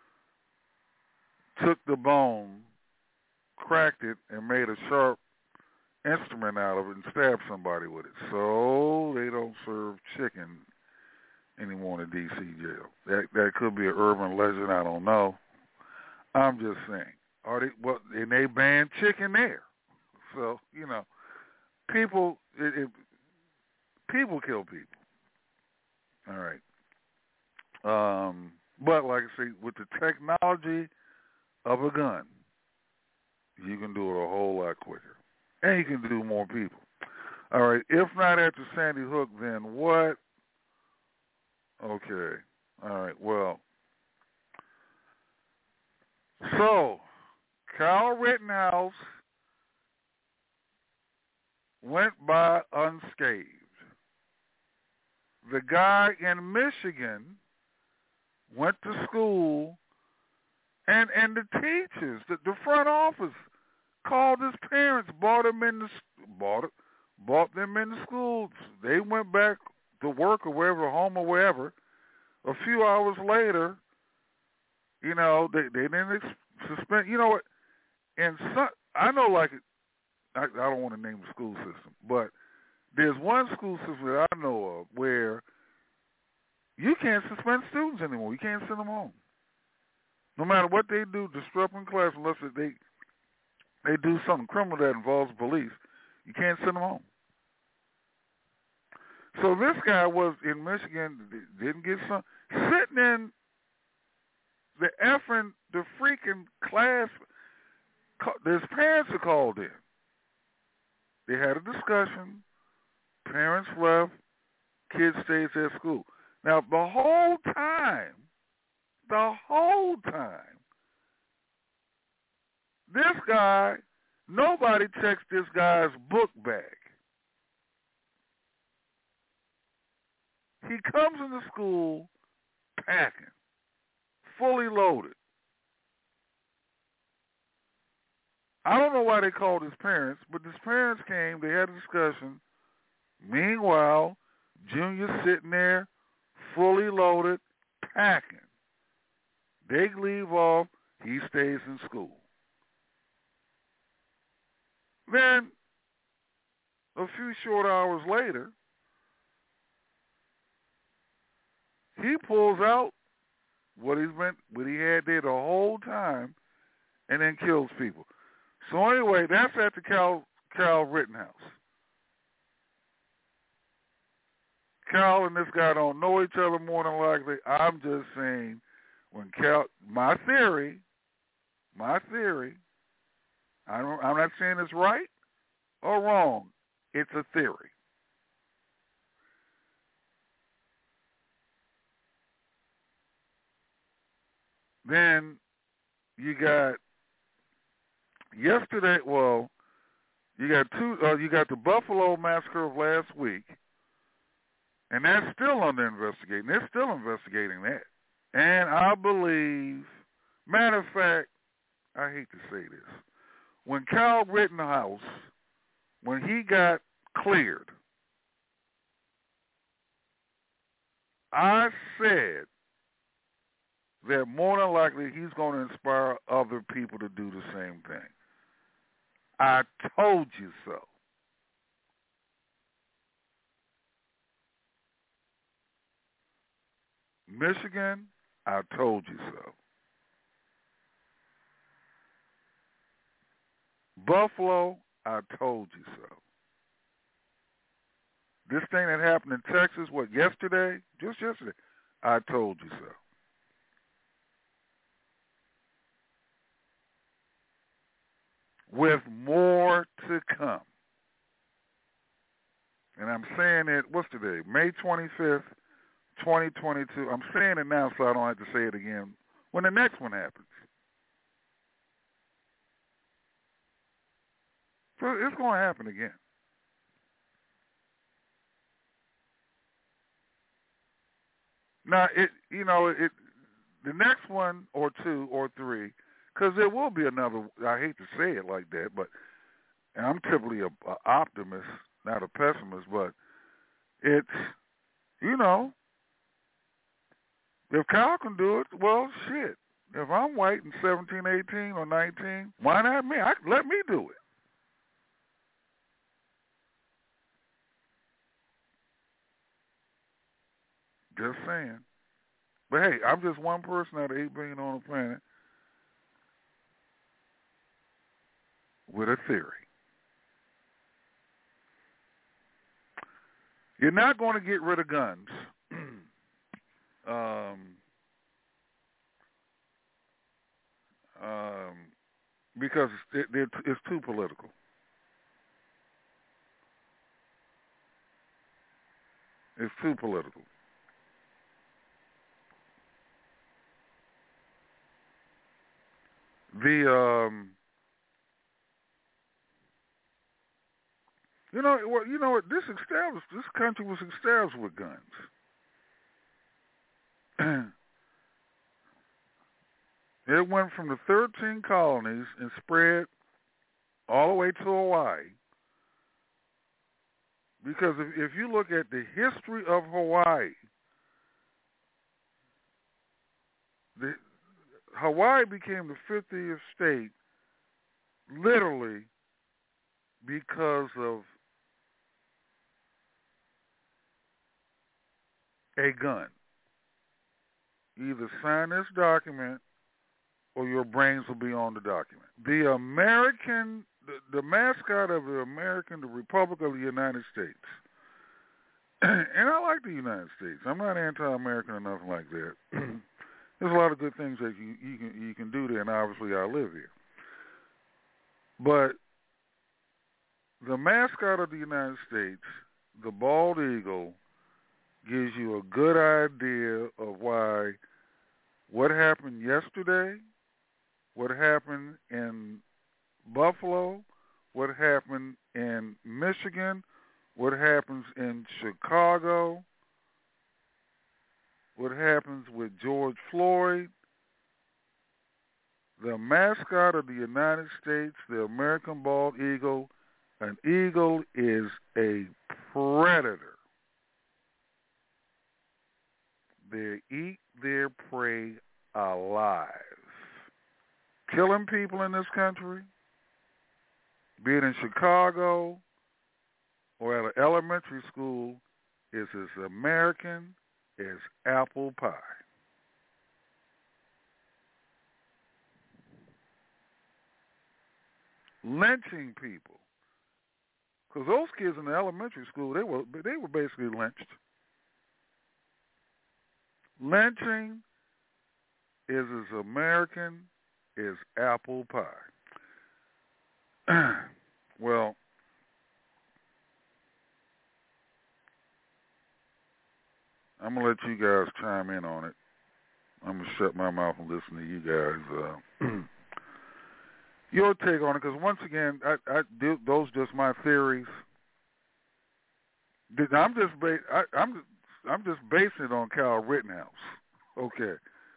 took the bone, cracked it, and made a sharp instrument out of it and stabbed somebody with it. So they don't serve chicken anymore in the D.C. jail. That could be an urban legend. I don't know. I'm just saying. And they banned chicken there. So, people kill people. All right. But like I say, with the technology of a gun, you can do it a whole lot quicker. And you can do more people. All right. If not after Sandy Hook, then what? Okay. All right. Well, so Kyle Rittenhouse went by unscathed. The guy in Michigan went to school, and the teachers, the front office, called his parents, brought them in the school. They went back to work or wherever, home or wherever. A few hours later, they didn't suspend. You know what? And I know, I don't want to name the school system, but there's one school system that I know of where you can't suspend students anymore. You can't send them home. No matter what they do, disrupting class, unless they do something criminal that involves police, you can't send them home. So this guy was in Michigan, didn't get some, sitting in the freaking class. His parents are called in. They had a discussion. Parents left. Kids stayed at school. Now, the whole time, this guy, nobody checks this guy's book bag. He comes into school packing, fully loaded. I don't know why they called his parents, but his parents came, they had a discussion. Meanwhile, Junior's sitting there, fully loaded, packing. They leave off, he stays in school. Then, a few short hours later, he pulls out what he had there the whole time, and then kills people. So anyway, that's at the Kyle Rittenhouse. Kyle and this guy don't know each other more than likely. I'm just saying, when my theory, I'm not saying it's right or wrong. It's a theory. Then you got yesterday. Well, you got you got the Buffalo massacre of last week, and that's still under investigation. They're still investigating that. And I believe, matter of fact, I hate to say this, when Kyle Rittenhouse, when he got cleared, I said that more than likely he's going to inspire other people to do the same thing. I told you so. Michigan, I told you so. Buffalo, I told you so. This thing that happened in Texas, yesterday? Just yesterday. I told you so. With more to come. And I'm saying it, what's today? May 25th, 2022. I'm saying it now so I don't have to say it again when the next one happens. So it's going to happen again. Now, the next one or two or three, because there will be another, I hate to say it like that, but and I'm typically an optimist, not a pessimist, but it's, if Kyle can do it, well, shit. If I'm white in 17, 18, or 19, why not me? Let me do it. Just saying. But hey, I'm just one person out of 8 billion on the planet with a theory. You're not going to get rid of guns because it's too political. It's too political. This country was established with guns. It went from the 13 colonies and spread all the way to Hawaii. Because if you look at the history of Hawaii, Hawaii became the 50th state literally because of a gun. Either sign this document or your brains will be on the document. The mascot of the Republic of the United States, and I like the United States. I'm not anti-American or nothing like that. There's a lot of good things that you can do there, and obviously I live here. But the mascot of the United States, the bald eagle, gives you a good idea of why what happened yesterday, what happened in Buffalo, what happened in Michigan, what happens in Chicago, what happens with George Floyd. The mascot of the United States, the American bald eagle, an eagle is a predator. They eat their prey alive. Killing people in this country, be it in Chicago or at an elementary school, is as American as apple pie. Lynching people, because those kids in the elementary school, they were basically lynched. Lynching is as American as apple pie. Well, I'm going to let you guys chime in on it. I'm going to shut my mouth and listen to you guys. Your take on it, because once again, those just my theories. I'm just basing it on Kyle Rittenhouse. Okay.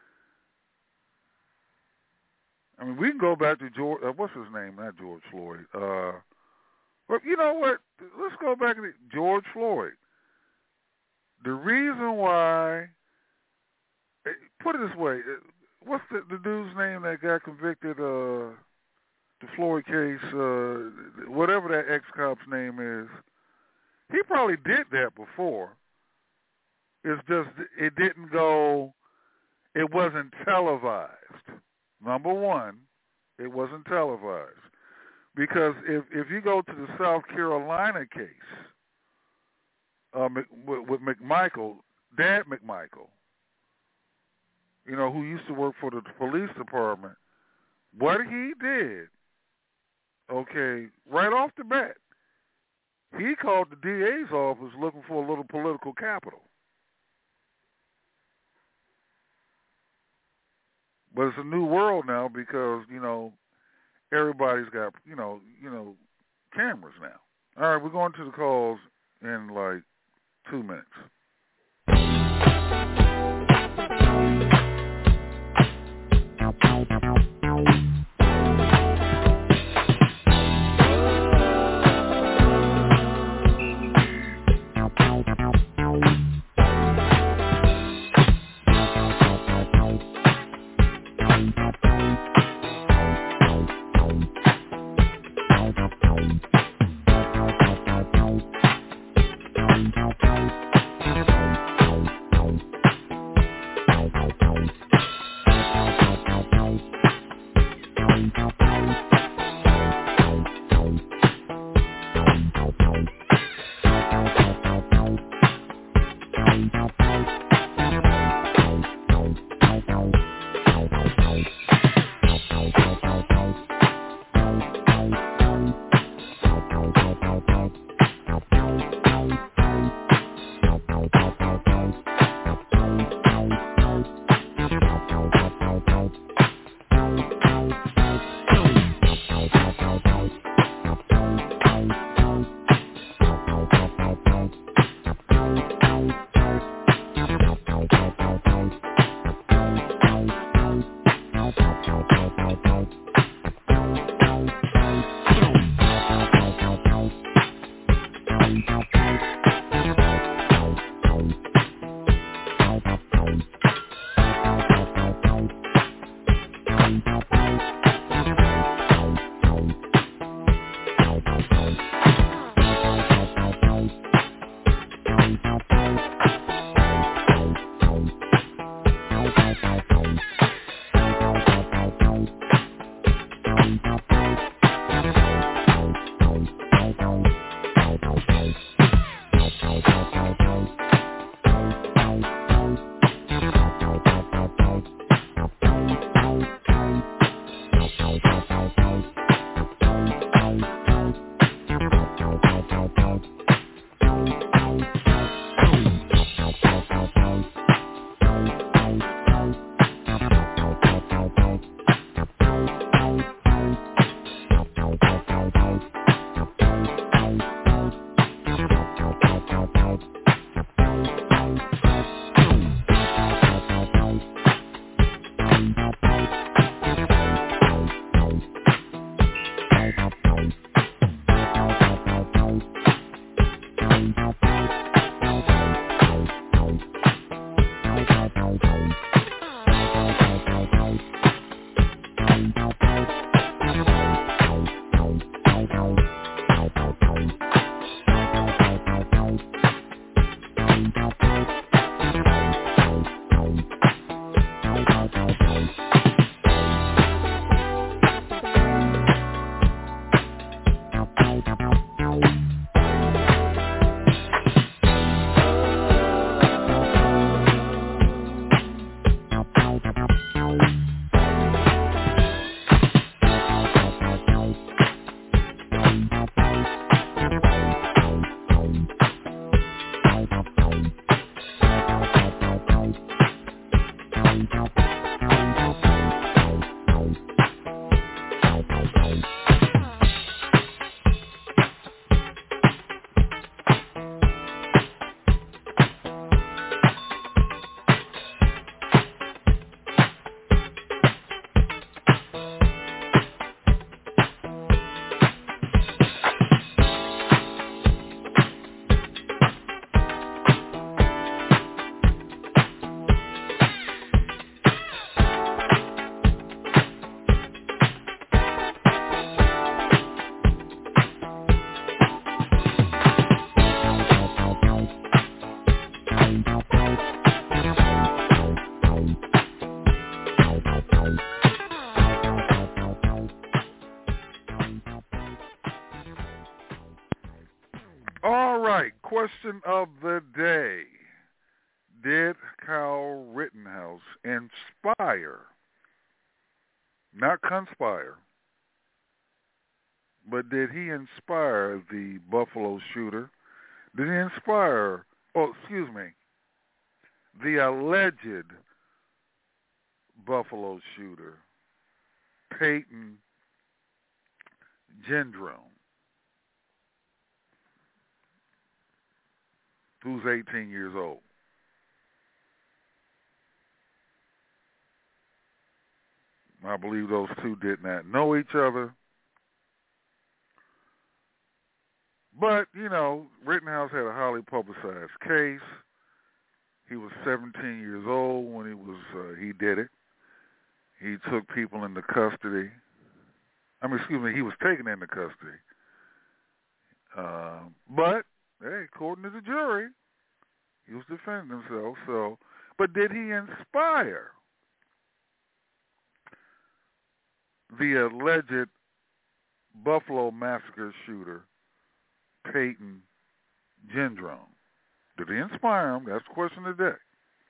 I mean, we can go back to George. What's his name? Not George Floyd. But you know what? Let's go back to George Floyd. The reason why, put it this way, what's the dude's name that got convicted? The Floyd case, whatever that ex-cop's name is. He probably did that before. It's just it didn't go. It wasn't televised. Number one, it wasn't televised. Because if you go to the South Carolina case, with McMichael, Dad McMichael, you know, who used to work for the police department, what he did, okay, right off the bat, he called the DA's office looking for a little political capital. But it's a new world now because, you know, everybody's got, you know, cameras now. All right, we're going to the calls in like 2 minutes. question of the day. Did Kyle Rittenhouse inspire, not conspire, but did he inspire the Buffalo shooter? Did he inspire, the alleged Buffalo shooter, Peyton Gendron, who's 18 years old? I believe those two did not know each other. But, Rittenhouse had a highly publicized case. He was 17 years old when he did it. He took people into custody. He was taken into custody. But, hey, according to the jury, he was defending himself. But did he inspire the alleged Buffalo massacre shooter, Peyton Gendron? Did he inspire him? That's the question of the day.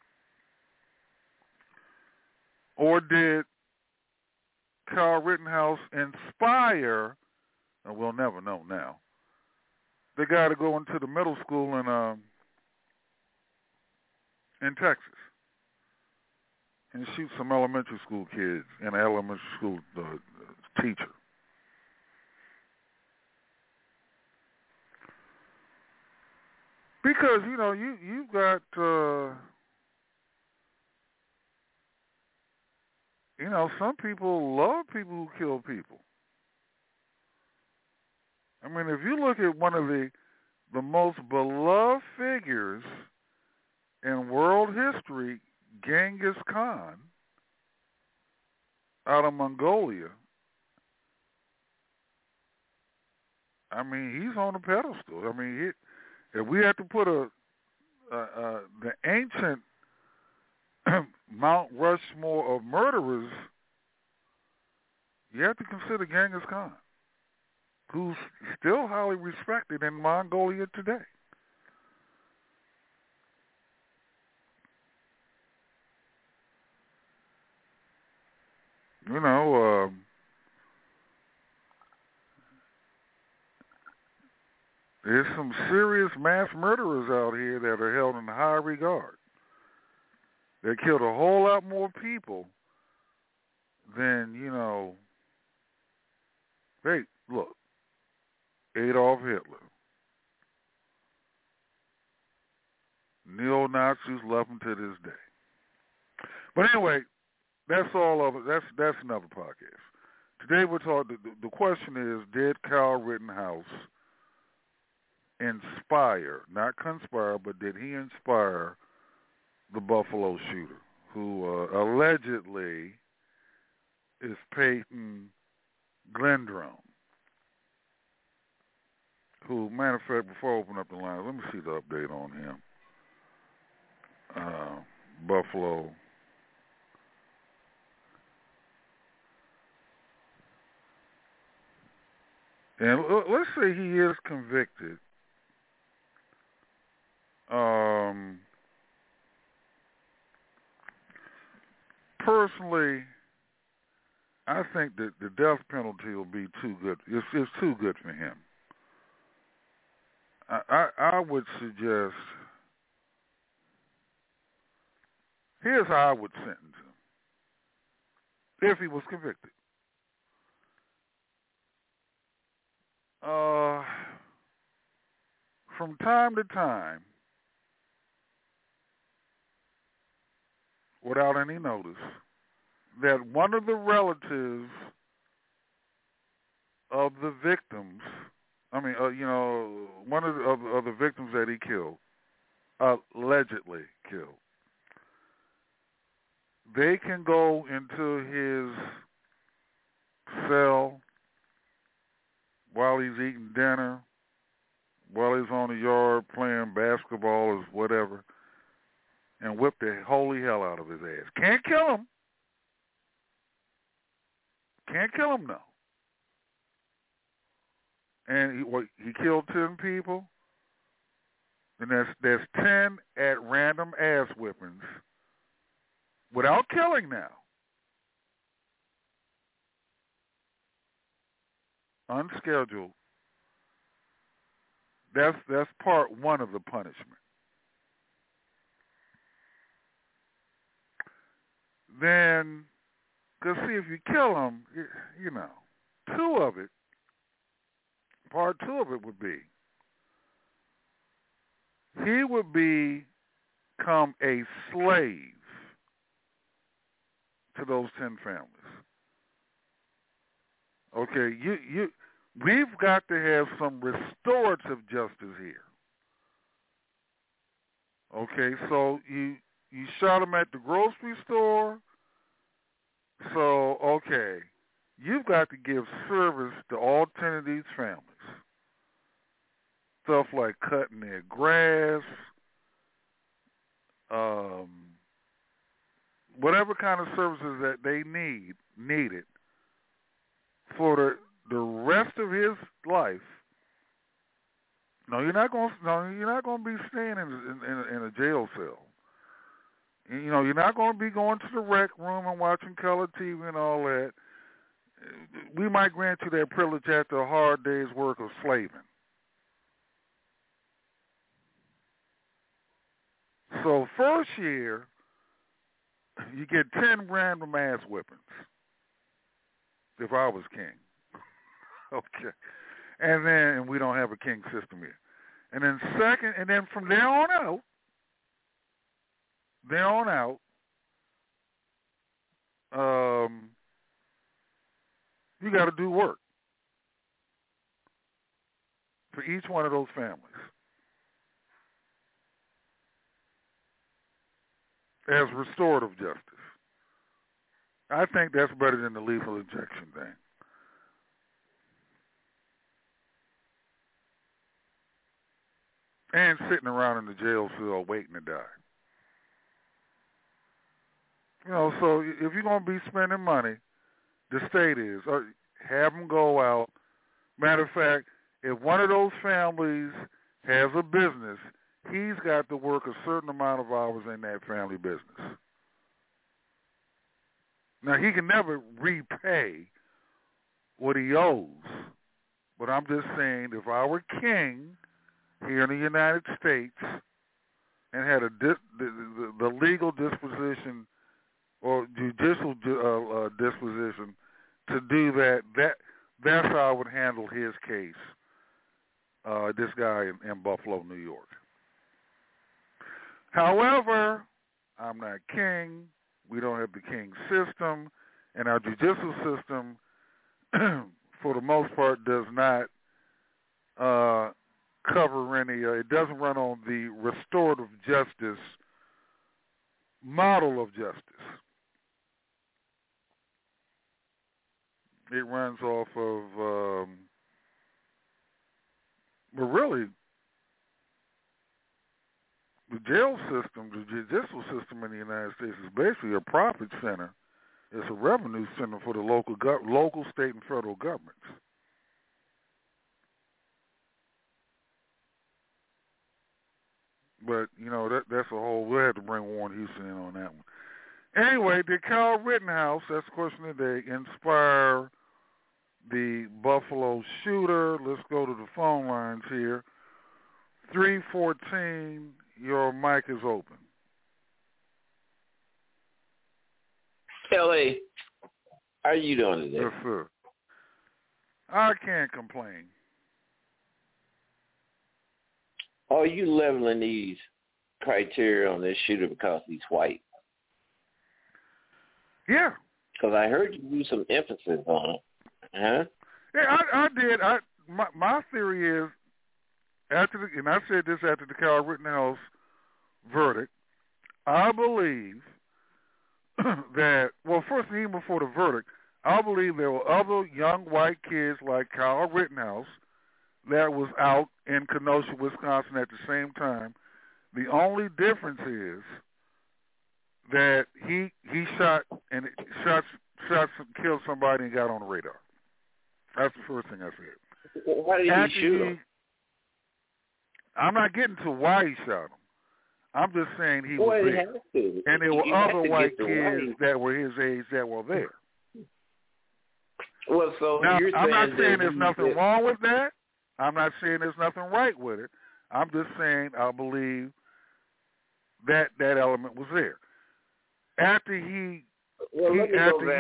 Or did Kyle Rittenhouse inspire, and we'll never know now, the guy to go into the middle school in Texas and shoot some elementary school kids and an elementary school teacher? Because, you've got, some people love people who kill people. If you look at one of the most beloved figures in world history, Genghis Khan, out of Mongolia, he's on a pedestal. If we had to put the ancient Mount Rushmore of murderers, you have to consider Genghis Khan, who's still highly respected in Mongolia today. There's some serious mass murderers out here that are held in high regard. They killed a whole lot more people than, hey, look, Adolf Hitler. Neo-Nazis love him to this day. But anyway, that's all of it. That's another podcast. Today we're talking, the question is, did Kyle Rittenhouse inspire, not conspire, but did he inspire the Buffalo shooter, who allegedly is Peyton Gendron, who, matter of fact, before I open up the line, let me see the update on him. Buffalo. And let's say he is convicted. Personally, I think that the death penalty will be too good. It's too good for him. I would suggest, here's how I would sentence him if he was convicted. From time to time, without any notice, that one of the relatives of the victims, one of the victims that he killed, allegedly killed, they can go into his cell while he's eating dinner, while he's on the yard playing basketball or whatever, and whip the holy hell out of his ass. Can't kill him. Can't kill him, no. And he killed 10 people. and there's 10 at random ass whippings without killing now. Unscheduled. That's part one of the punishment. Then, because see, if you kill him, you know, part two of it would be, he would become a slave to those 10 families. Okay, we've got to have some restorative justice here. Okay, so you shot him at the grocery store. So, okay, you've got to give service to all 10 of these families. Stuff like cutting their grass, whatever kind of services that they needed for the rest of his life. No, you're not going to be staying in a jail cell. You know, you're not going to be going to the rec room and watching color TV and all that. We might grant you that privilege after a hard day's work of slaving. So first year, you get 10 random ass whippings. If I was king. Okay. And we don't have a king system here. And then second, and then from there on out, you got to do work for each one of those families. As restorative justice. I think that's better than the lethal injection thing. And sitting around in the jail cell waiting to die. You know, so if you're going to be spending money, the state is, or have them go out. Matter of fact, if one of those families has a business, he's got to work a certain amount of hours in that family business. Now, he can never repay what he owes, but I'm just saying if I were king here in the United States and had the legal disposition or judicial disposition to do that's how I would handle his case, this guy in Buffalo, New York. However, I'm not king. We don't have the king system, and our judicial system, for the most part, does not cover any. It doesn't run on the restorative justice model of justice. It runs off of, but really, the jail system, the judicial system in the United States is basically a profit center. It's a revenue center for the local, state, and federal governments. But, you know, that's a whole, we'll have to bring Warren Houston in on that one. Anyway, did Kyle Rittenhouse, that's the question of the day, inspire the Buffalo shooter? Let's go to the phone lines here. 314, your mic is open. L.A., how are you doing today? Yes, sir. I can't complain. Are you leveling these criteria on this shooter because he's white? Yeah. Because I heard you use some emphasis on it. Huh? Yeah, I did. My theory is, and I said this after the Kyle Rittenhouse verdict, I believe that, well, first, even before the verdict, I believe there were other young white kids like Kyle Rittenhouse that was out in Kenosha, Wisconsin at the same time. The only difference is that he shot and killed somebody and got on the radar. That's the first thing I said. Why did he shoot him? I'm not getting to why he shot him. I'm just saying he was there. And there were other white kids that were his age that were there. Well, so now, you're I'm not saying there's that nothing wrong with that. I'm not saying there's nothing right with it. I'm just saying I believe that element was there. After he beat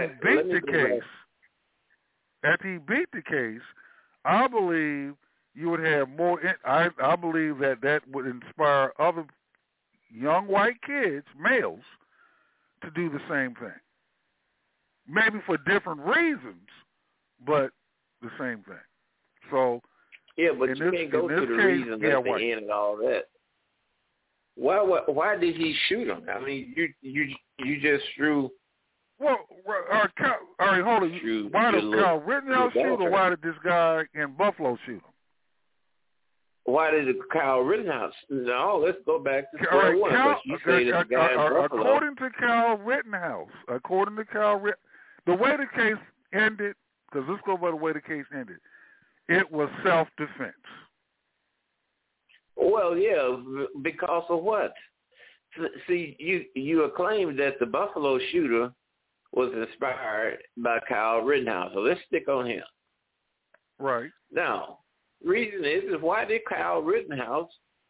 the case, I believe you would have more. I believe that would inspire other young white kids, males, to do the same thing. Maybe for different reasons, but the same thing. So yeah, but you can't go to the reason at the end and all that. Why did he shoot him? I mean, you just threw. Well, all right, hold on. Why did Kyle Rittenhouse shoot, or why did this guy in Buffalo shoot him? Why did Kyle Rittenhouse? No, let's go back to square one. You say that the guy in Buffalo. According to Kyle Rittenhouse, the way the case ended, because let's go by the way the case ended, it was self-defense. Well, yeah, because of what? See, you acclaimed that the Buffalo shooter was inspired by Kyle Rittenhouse, so let's stick on him. Right. Now, reason is why did Kyle Rittenhouse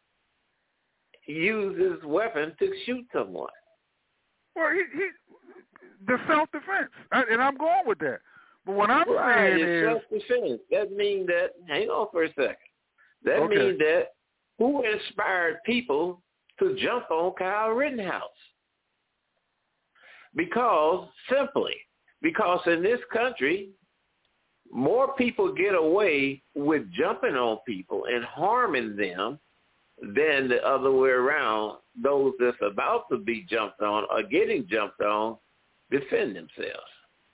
use his weapon to shoot someone? Well, he the self-defense, and I'm going with that. But what I'm saying is self-defense. That means that, hang on for a second, that means that who inspired people to jump on Kyle Rittenhouse? Because in this country, more people get away with jumping on people and harming them than the other way around. Those that's about to be jumped on or getting jumped on defend themselves.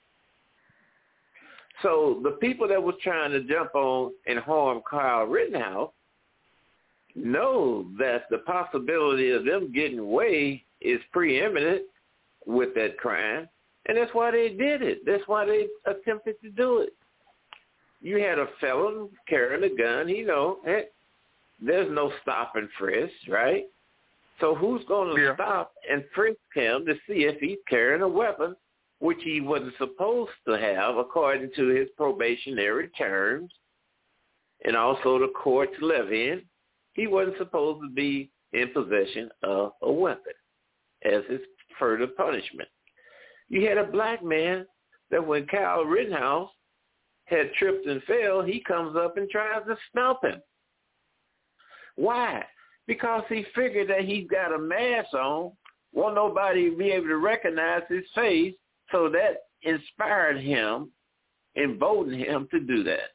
So the people that was trying to jump on and harm Kyle Rittenhouse know that the possibility of them getting away is preeminent with that crime, and that's why they did it. That's why they attempted to do it. You had a felon carrying a gun. There's no stop and frisk, right? So who's going to stop and frisk him to see if he's carrying a weapon, which he wasn't supposed to have according to his probationary terms and also the court's levying? He wasn't supposed to be in possession of a weapon as his further punishment. You had a black man that when Kyle Rittenhouse had tripped and fell, he comes up and tries to stomp him. Why? Because he figured that he's got a mask on, won't nobody be able to recognize his face, so that inspired him and voting him to do that.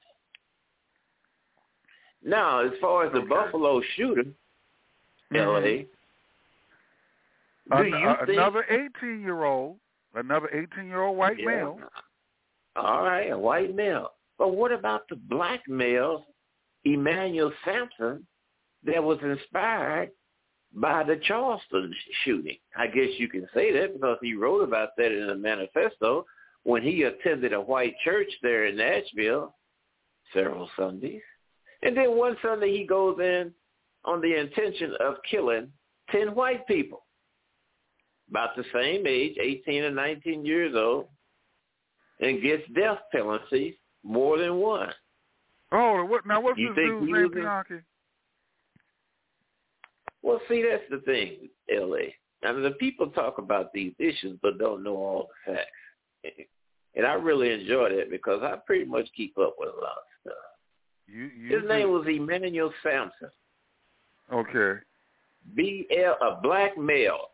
Now, as far as the Buffalo shooter, L.A., another 18-year-old white male. All right, a white male. But what about the black males, Emmanuel Sampson, that was inspired by the Charleston shooting? I guess you can say that because he wrote about that in a manifesto when he attended a white church there in Nashville several Sundays. And then one Sunday he goes in on the intention of killing 10 white people, about the same age, 18 and 19 years old, and gets death penalties, more than one. Oh, what's this dude's name, Bianchi? Well, see, that's the thing, L.A. I mean, the people talk about these issues but don't know all the facts. And I really enjoy that because I pretty much keep up with a lot of stuff. His name was Emmanuel Sampson. Okay. a black male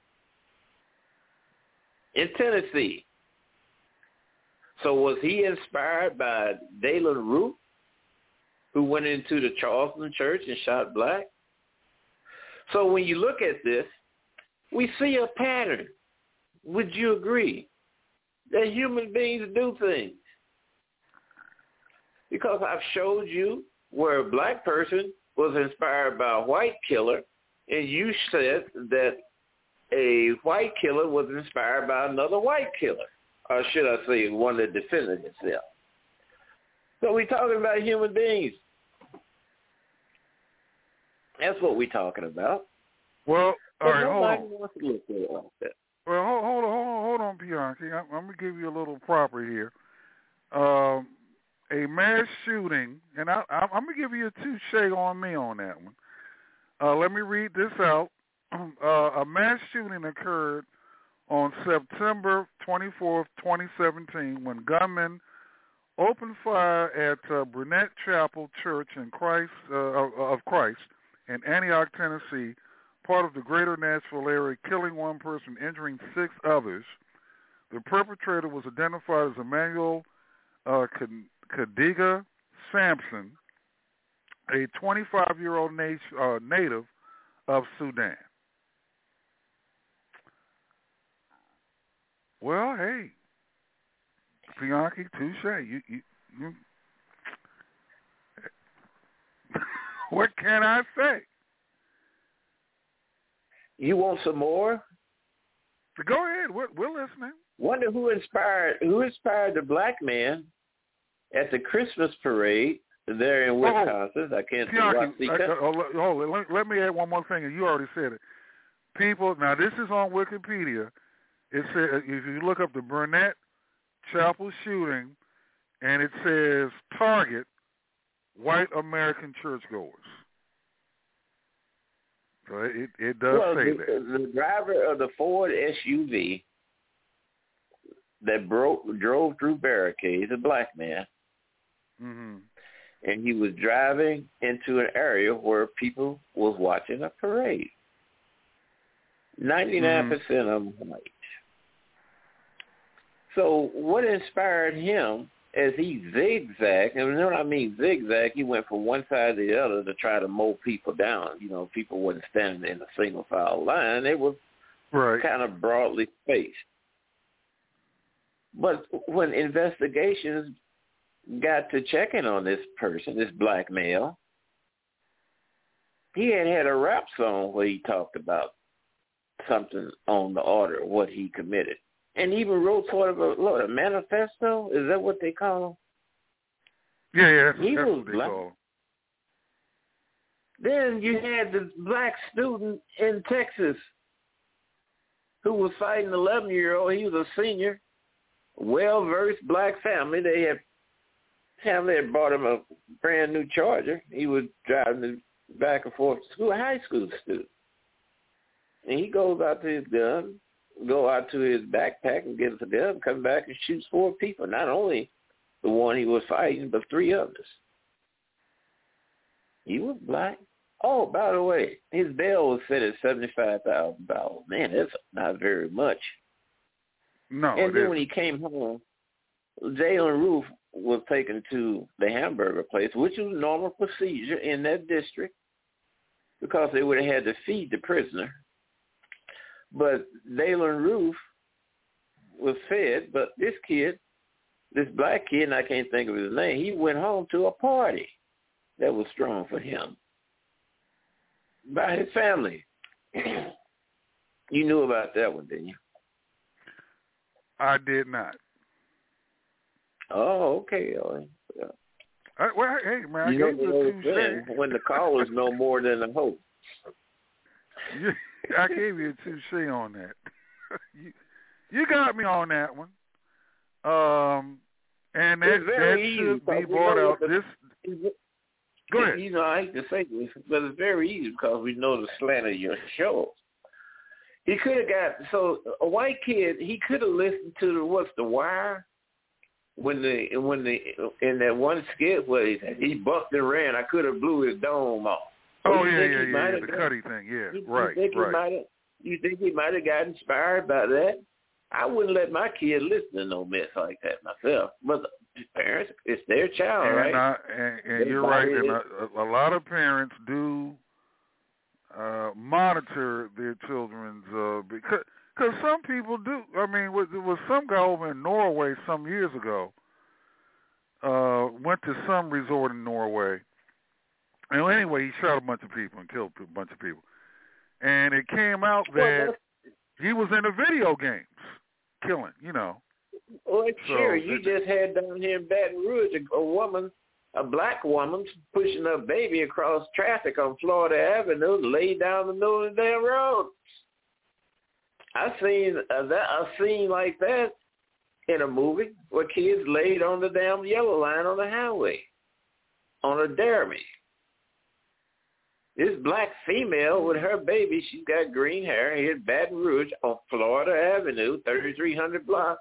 in Tennessee. So was he inspired by Daylan Root, who went into the Charleston church and shot black? So when you look at this, we see a pattern. Would you agree that human beings do things? Because I've showed you where a black person was inspired by a white killer, and you said that a white killer was inspired by another white killer, or should I say one that defended itself. So we're talking about human beings. That's what we're talking about. Well, all right, hold nobody on. wants to look at it like that. Well, hold on, Bianchi. I'm going to give you a little proper here. A mass shooting, and I'm going to give you a touche on me on that one. Let me read this out. A mass shooting occurred on September 24th, 2017, when gunmen opened fire at Burnett Chapel Church of Christ in Antioch, Tennessee, part of the greater Nashville area, killing one person, injuring 6 others. The perpetrator was identified as Emmanuel Kadiga Sampson, a 25-year-old native of Sudan. Well, hey, Bianchi, touche. You what can I say? You want some more? Go ahead. We're listening. Wonder who inspired the black man at the Christmas parade there in Wisconsin. I can't see let me add one more thing, and you already said it. People, now this is on Wikipedia. It says, if you look up the Burnett Chapel shooting, and it says target white American churchgoers. So it does say that. The driver of the Ford SUV that drove through barricades, a black man, and he was driving into an area where people was watching a parade. 99% of them white. So what inspired him as he zigzagged, and when I mean zigzag, he went from one side to the other to try to mow people down. You know, people wasn't standing in a single file line. They were kind of broadly spaced. But when investigations got to checking on this person, this black male, he had a rap song where he talked about something on the order of what he committed. And even wrote sort of a manifesto. Is that what they call him? Yeah, he that's was what they black. call him. Then you had the black student in Texas who was fighting 11-year-old. He was a senior, well-versed black family. Family had bought him a brand new Charger. He was driving back and forth to school, a high school student. And he goes out to his gun, go out to his backpack and gets a gun, come back and shoots 4 people. Not only the one he was fighting, but 3 others. He was black. Oh, by the way, his bail was set at $75,000. Man, that's not very much. No. And then when he came home, Jalen Roof was taken to the hamburger place, which was normal procedure in that district because they would have had to feed the prisoner. But Dalen Roof was fed, but this kid, this black kid, and I can't think of his name, he went home to a party that was strong for him by his family. You knew about that one, didn't you? I did not. Oh, okay. Well, hey, man, I gave you a touche. When the callers know more than the host. I gave you a touche on that. You got me on that one. And that should be brought out. Go ahead. You know, I hate to say this, but it's very easy because we know the slant of your show. He could have a white kid, he could have listened to The Wire when in that one skit where he bucked and ran, I could have blew his dome off. Oh, yeah, the Cuddy thing, yeah, right. You think he might have got inspired by that? I wouldn't let my kid listen to no mess like that myself. But the parents, it's their child, right? And you're right. And a lot of parents do monitor their children's because some people do. I mean, there was some guy over in Norway some years ago. Went to some resort in Norway. And anyway, he shot a bunch of people and killed a bunch of people. And it came out that he was into video games, killing, you know. Well, sure. You just had down here in Baton Rouge a woman a black woman pushing her baby across traffic on Florida Avenue, laid down the middle of the damn road. I seen a scene like that in a movie where kids laid on the damn yellow line on the highway on a dairy. This black female with her baby, she's got green hair, here at Baton Rouge on Florida Avenue, 3300 block.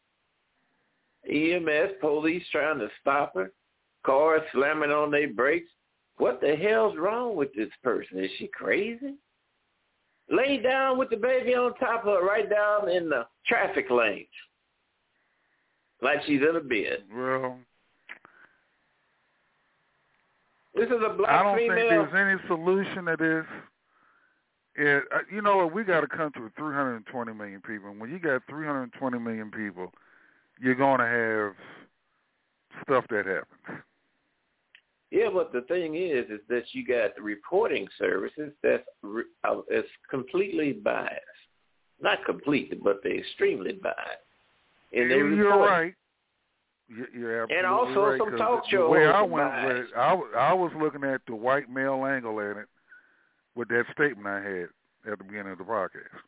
EMS, police trying to stop her. Cars slamming on their brakes. What the hell's wrong with this person? Is she crazy? Lay down with the baby on top of her, right down in the traffic lanes. Like she's in a bed. Well, this is a black female. I don't think there's any solution to this. You know, we got a country with 320 million people. And when you got 320 million people, you're going to have stuff that happens. Yeah, but the thing is that you got the reporting services that's completely biased. Not completely, but they're extremely biased. And You're right. You're absolutely and also right, some talk show the way I hosts went biased. with it, I was looking at the white male angle in it with that statement I had at the beginning of the podcast.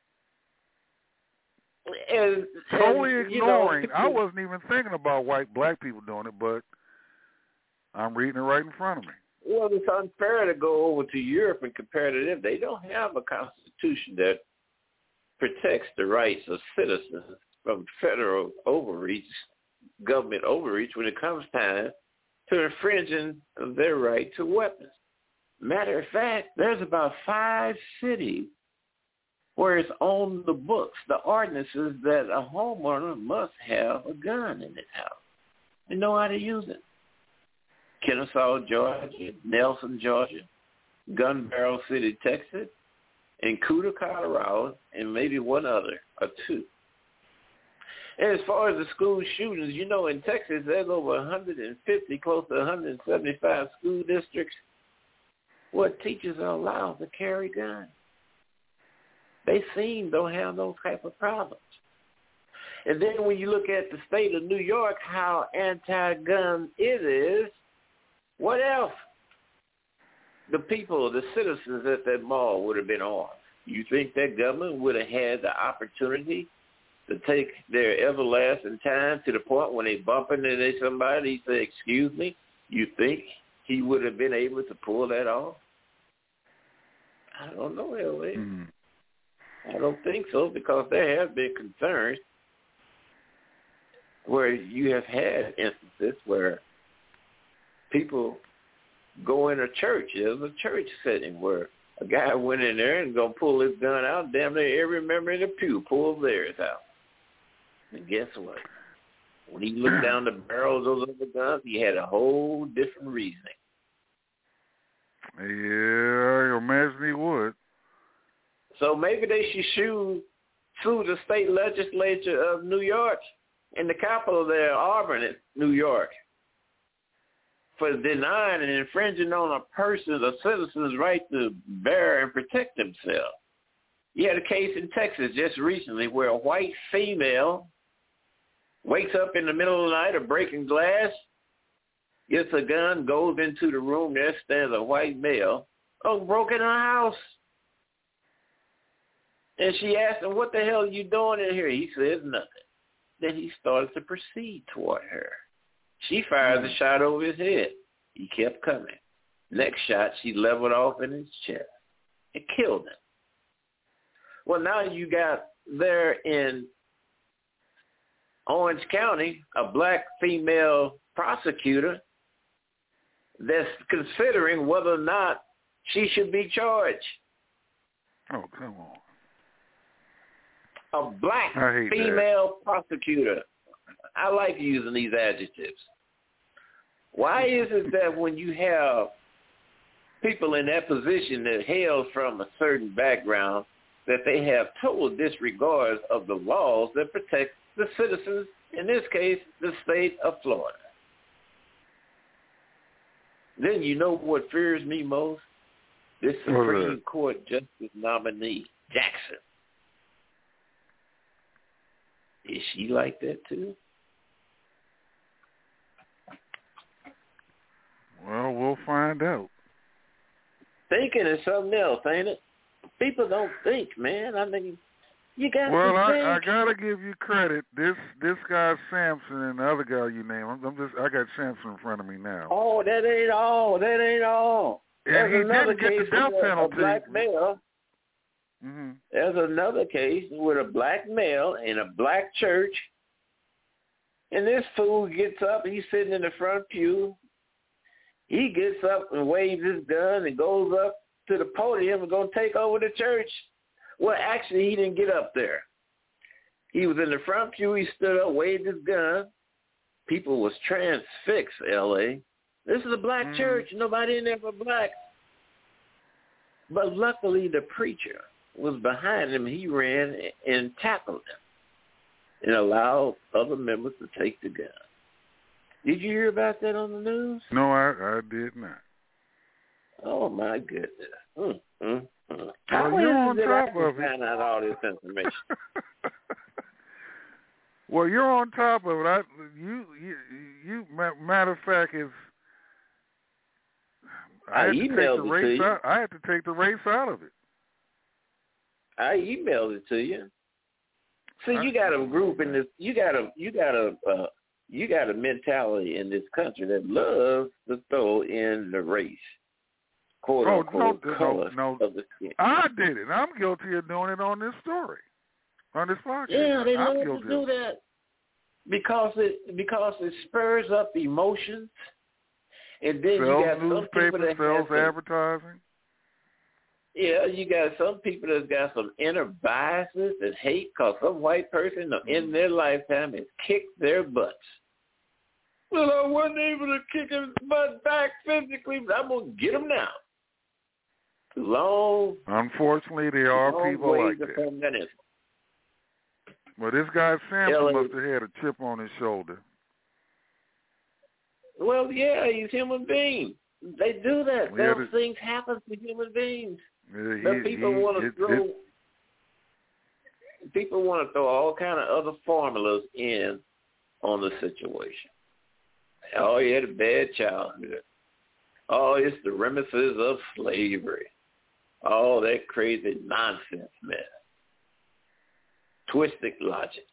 Totally ignoring. I wasn't even thinking about black people doing it, but I'm reading it right in front of me. Well, it's unfair to go over to Europe and compare to them. They don't have a constitution that protects the rights of citizens from federal overreach, government overreach, when it comes time to infringing their right to weapons. Matter of fact, there's about 5 cities where it's on the books, the ordinances that a homeowner must have a gun in his house. They know how to use it. Kennesaw, Georgia, Nelson, Georgia, Gun Barrel City, Texas, and Cuda, Colorado, and maybe one other or 2. And as far as the school shootings, you know, in Texas, there's over 150, close to 175 school districts where teachers are allowed to carry guns. They don't have those type of problems. And then when you look at the state of New York, how anti-gun it is, what else? The people, the citizens at that mall would have been armed. You think that government would have had the opportunity to take their everlasting time to the point when they bump into somebody, say, excuse me, you think he would have been able to pull that off? I don't know, L.A. Mm-hmm. I don't think so, because there have been concerns where you have had instances where people go in a church. There's a church setting where a guy went in there and going to pull his gun out. Damn near every member in the pew pulled theirs out. And guess what? When he looked down the barrels of those other guns, he had a whole different reasoning. Yeah, I imagine he would. So maybe they should sue the state legislature of New York and the capital there, Auburn, New York, for denying and infringing on a citizen's right to bear and protect themselves. You had a case in Texas just recently where a white female wakes up in the middle of the night of breaking glass, gets a gun, goes into the room, there stands a white male, broke in her house. And she asked him, what the hell are you doing in here? He says nothing. Then he started to proceed toward her. She fires a shot over his head. He kept coming. Next shot, she leveled off in his chest. It killed him. Well, now you got there in Orange County a black female prosecutor that's considering whether or not she should be charged. Oh, come on. A black female prosecutor. I like using these adjectives. Why is it that when you have people in that position that hail from a certain background, that they have total disregard of the laws that protect the citizens, in this case, the state of Florida? Then you know what fears me most? This Supreme Court Justice nominee, Jackson. Is she like that too? find out. Thinking is something else, ain't it? People don't think, man. I mean, you got to think. I gotta give you credit. This guy Samson and the other guy you name. I got Samson in front of me now. Oh, that ain't all. And There's he another didn't get case the death with penalty. a black male. Mm-hmm. There's another case with a black male in a black church, and this fool gets up. He's sitting in the front pew. He gets up and waves his gun and goes up to the podium and going to take over the church. Well, actually, he didn't get up there. He was in the front pew. He stood up, waved his gun. People was transfixed, L.A. This is a black church. Nobody in there for black. But luckily, the preacher was behind him. He ran and tackled him and allowed other members to take the gun. Did you hear about that on the news? No, I did not. Oh, my goodness. Well, you're on top of it. Find out all this information. Well, you're on top of it. You matter of fact, I had to take the race out of it. I emailed it to you. See, you got a group in this. You got a mentality in this country that loves to throw in the race. Quote unquote, no. Of the skin. I did it. I'm guilty of doing it on this story, on this podcast. Yeah, they love to do that because it spurs up emotions, and then you got some people that sells advertising. Yeah, you got some people that's got some inner biases and hate because some white person in their lifetime has kicked their butts. Well, I wasn't able to kick his butt back physically, but I'm going to get him now. Unfortunately, there are people like that. Well, this guy Samson must have had a chip on his shoulder. Well, yeah, he's a human being. They do that. Those things happen to human beings. People want to throw all kind of other formulas in on the situation. Oh, he had a bad childhood. Oh, it's the reminiscences of slavery. Oh, that crazy nonsense mess. Twisted logic.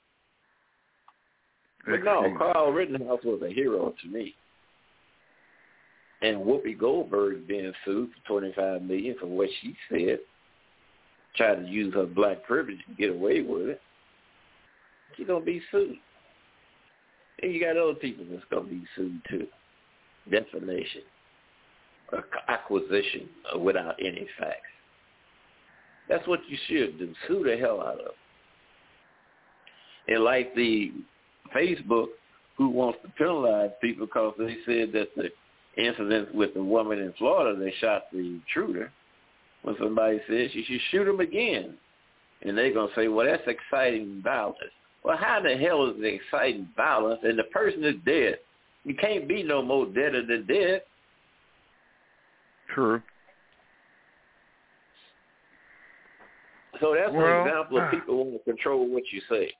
But no, Carl Rittenhouse was a hero to me. And Whoopi Goldberg being sued for $25 million for what she said, tried to use her black privilege to get away with it. She's gonna be sued. And you got other people that's gonna be sued too. Defamation, acquisition without any facts. That's what you should do. Sue the hell out of them. And like the Facebook, who wants to penalize people because they said that the incident with the woman in Florida, they shot the intruder. When somebody says you should shoot him again, and they're going to say, well, that's exciting violence. Well, how the hell is it exciting violence and the person is dead? You can't be no more deader than dead. True. So that's an example of people want to control what you say.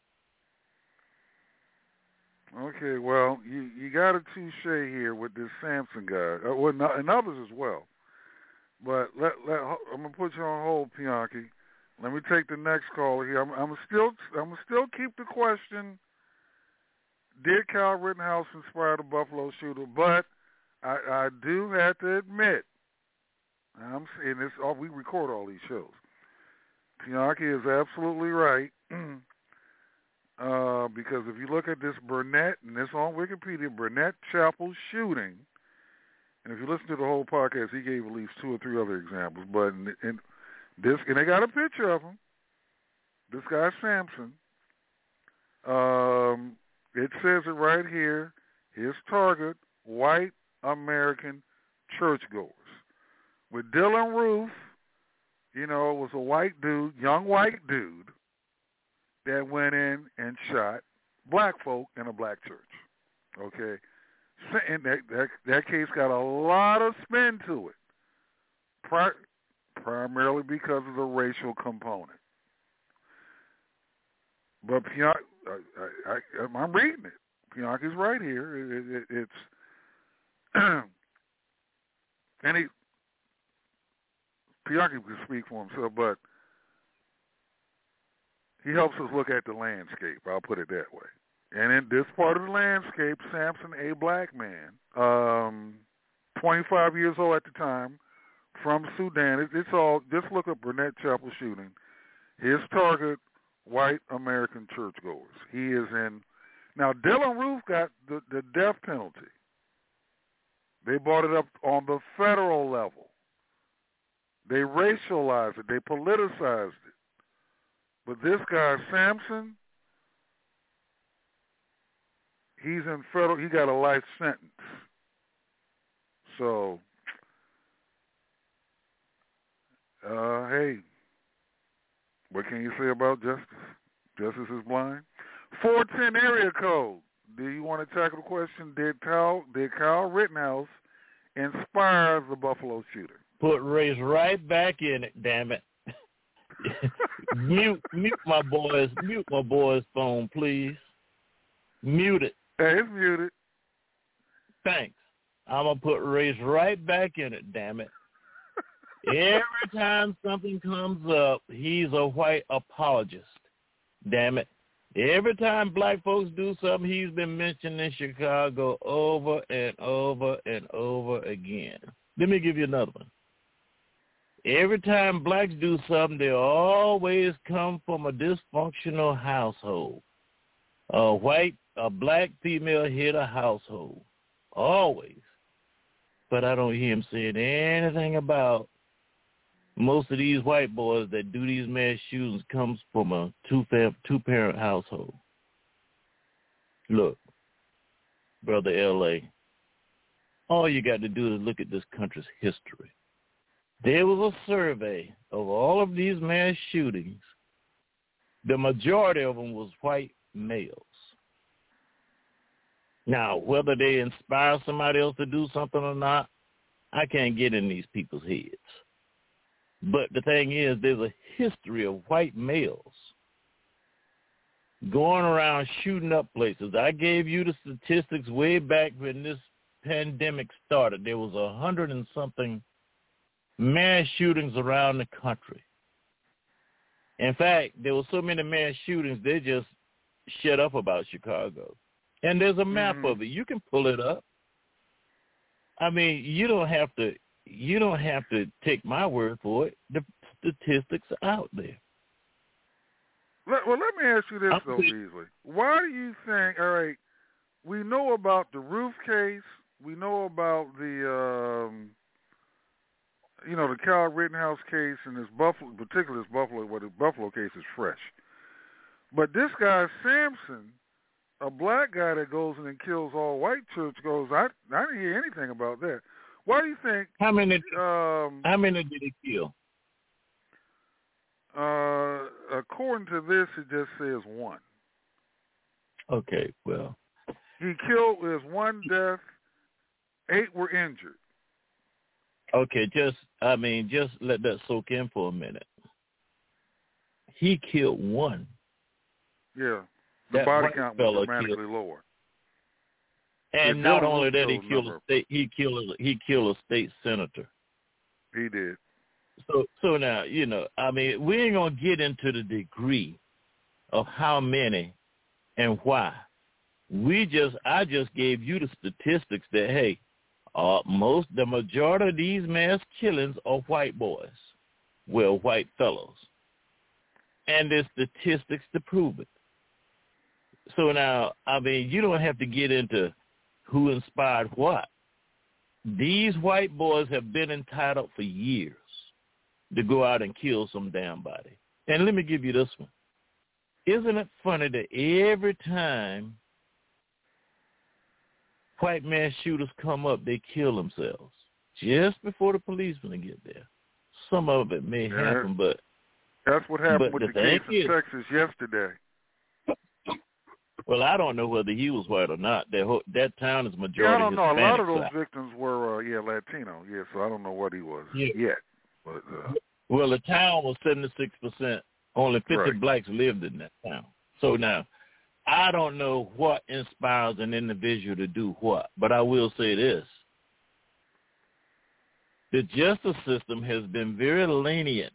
Okay, well, you got a touche here with this Samson guy, and others as well. But I'm gonna put you on hold, Pianki. Let me take the next caller here. I'm still keep the question. Did Kyle Rittenhouse inspire the Buffalo shooter? But I do have to admit, I'm saying this. We record all these shows. Pianki is absolutely right. Because if you look at this Burnett, and this on Wikipedia, Burnett Chapel shooting, and if you listen to the whole podcast, he gave at least 2 or 3 other examples. But and they got a picture of him. This guy Samson. It says it right here. His target: white American churchgoers. With Dylan Roof, was a white dude, young white dude, that went in and shot black folk in a black church. Okay? And that case got a lot of spin to it, primarily because of the racial component. But I'm reading it. Pianki's right here. It's and Bianchi can speak for himself, but he helps us look at the landscape. I'll put it that way. And in this part of the landscape, Sampson, a black man, 25 years old at the time, from Sudan. It's all, just look up Burnett Chapel shooting. His target, white American churchgoers. He is in. Now, Dylan Roof got the death penalty. They brought it up on the federal level. They racialized it. They politicized it. But this guy, Sampson, he's in federal. He got a life sentence. So, hey, what can you say about justice? Justice is blind. 410 area code. Do you want to tackle the question? Did Kyle Rittenhouse inspire the Buffalo shooter? Put race right back in it, damn it. mute my boy's phone, please. Mute it. Hey, it's muted. Thanks. I'm going to put race right back in it, damn it. Every time something comes up, he's a white apologist. Damn it. Every time black folks do something, he's been mentioned in Chicago over and over and over again. Let me give you another one. Every time blacks do something, they always come from a dysfunctional household. A black female head of household. Always. But I don't hear him saying anything about most of these white boys that do these mass shootings comes from a two-parent household. Look, Brother L.A., all you got to do is look at this country's history. There was a survey of all of these mass shootings. The majority of them was white males. Now, whether they inspire somebody else to do something or not, I can't get in these people's heads. But the thing is, there's a history of white males going around shooting up places. I gave you the statistics way back when this pandemic started. There was 100 and something mass shootings around the country. In fact, there were so many mass shootings, they just shut up about Chicago. And there's a map of it. You can pull it up. I mean, you don't have to take my word for it. The statistics are out there. Well, let me ask you this, though, Beasley. Why do you think, all right, we know about the Roof case. We know about the, the Kyle Rittenhouse case and this Buffalo, particularly this Buffalo, where the Buffalo case is fresh. But this guy, Sampson, a black guy that goes in and kills all white churchgoers, I didn't hear anything about that. Why do you think? How many did he kill? According to this, it just says one. Okay, well. He killed, there's one death, 8 were injured. Okay, just let that soak in for a minute. He killed one. Yeah, the body count was dramatically lower. And not only that, he killed a state senator. He did. So now, we ain't gonna get into the degree of how many and why. I just gave you the statistics that hey, the majority of these mass killings are white boys, well, white fellows, and there's statistics to prove it. So now, you don't have to get into who inspired what. These white boys have been entitled for years to go out and kill some damn body. And let me give you this one. Isn't it funny that every time white mass shooters come up, they kill themselves just before the policemen get there? Some of it may happen, but that's what happened with the case in Texas yesterday. Well, I don't know whether he was white or not. That town is majority Hispanic. Yeah, I don't know. A lot of those side. victims were, Latino. Yeah, so I don't know what he was yet. But, well, the town was 76%. Only 50 blacks lived in that town. So now, I don't know what inspires an individual to do what, but I will say this. the justice system has been very lenient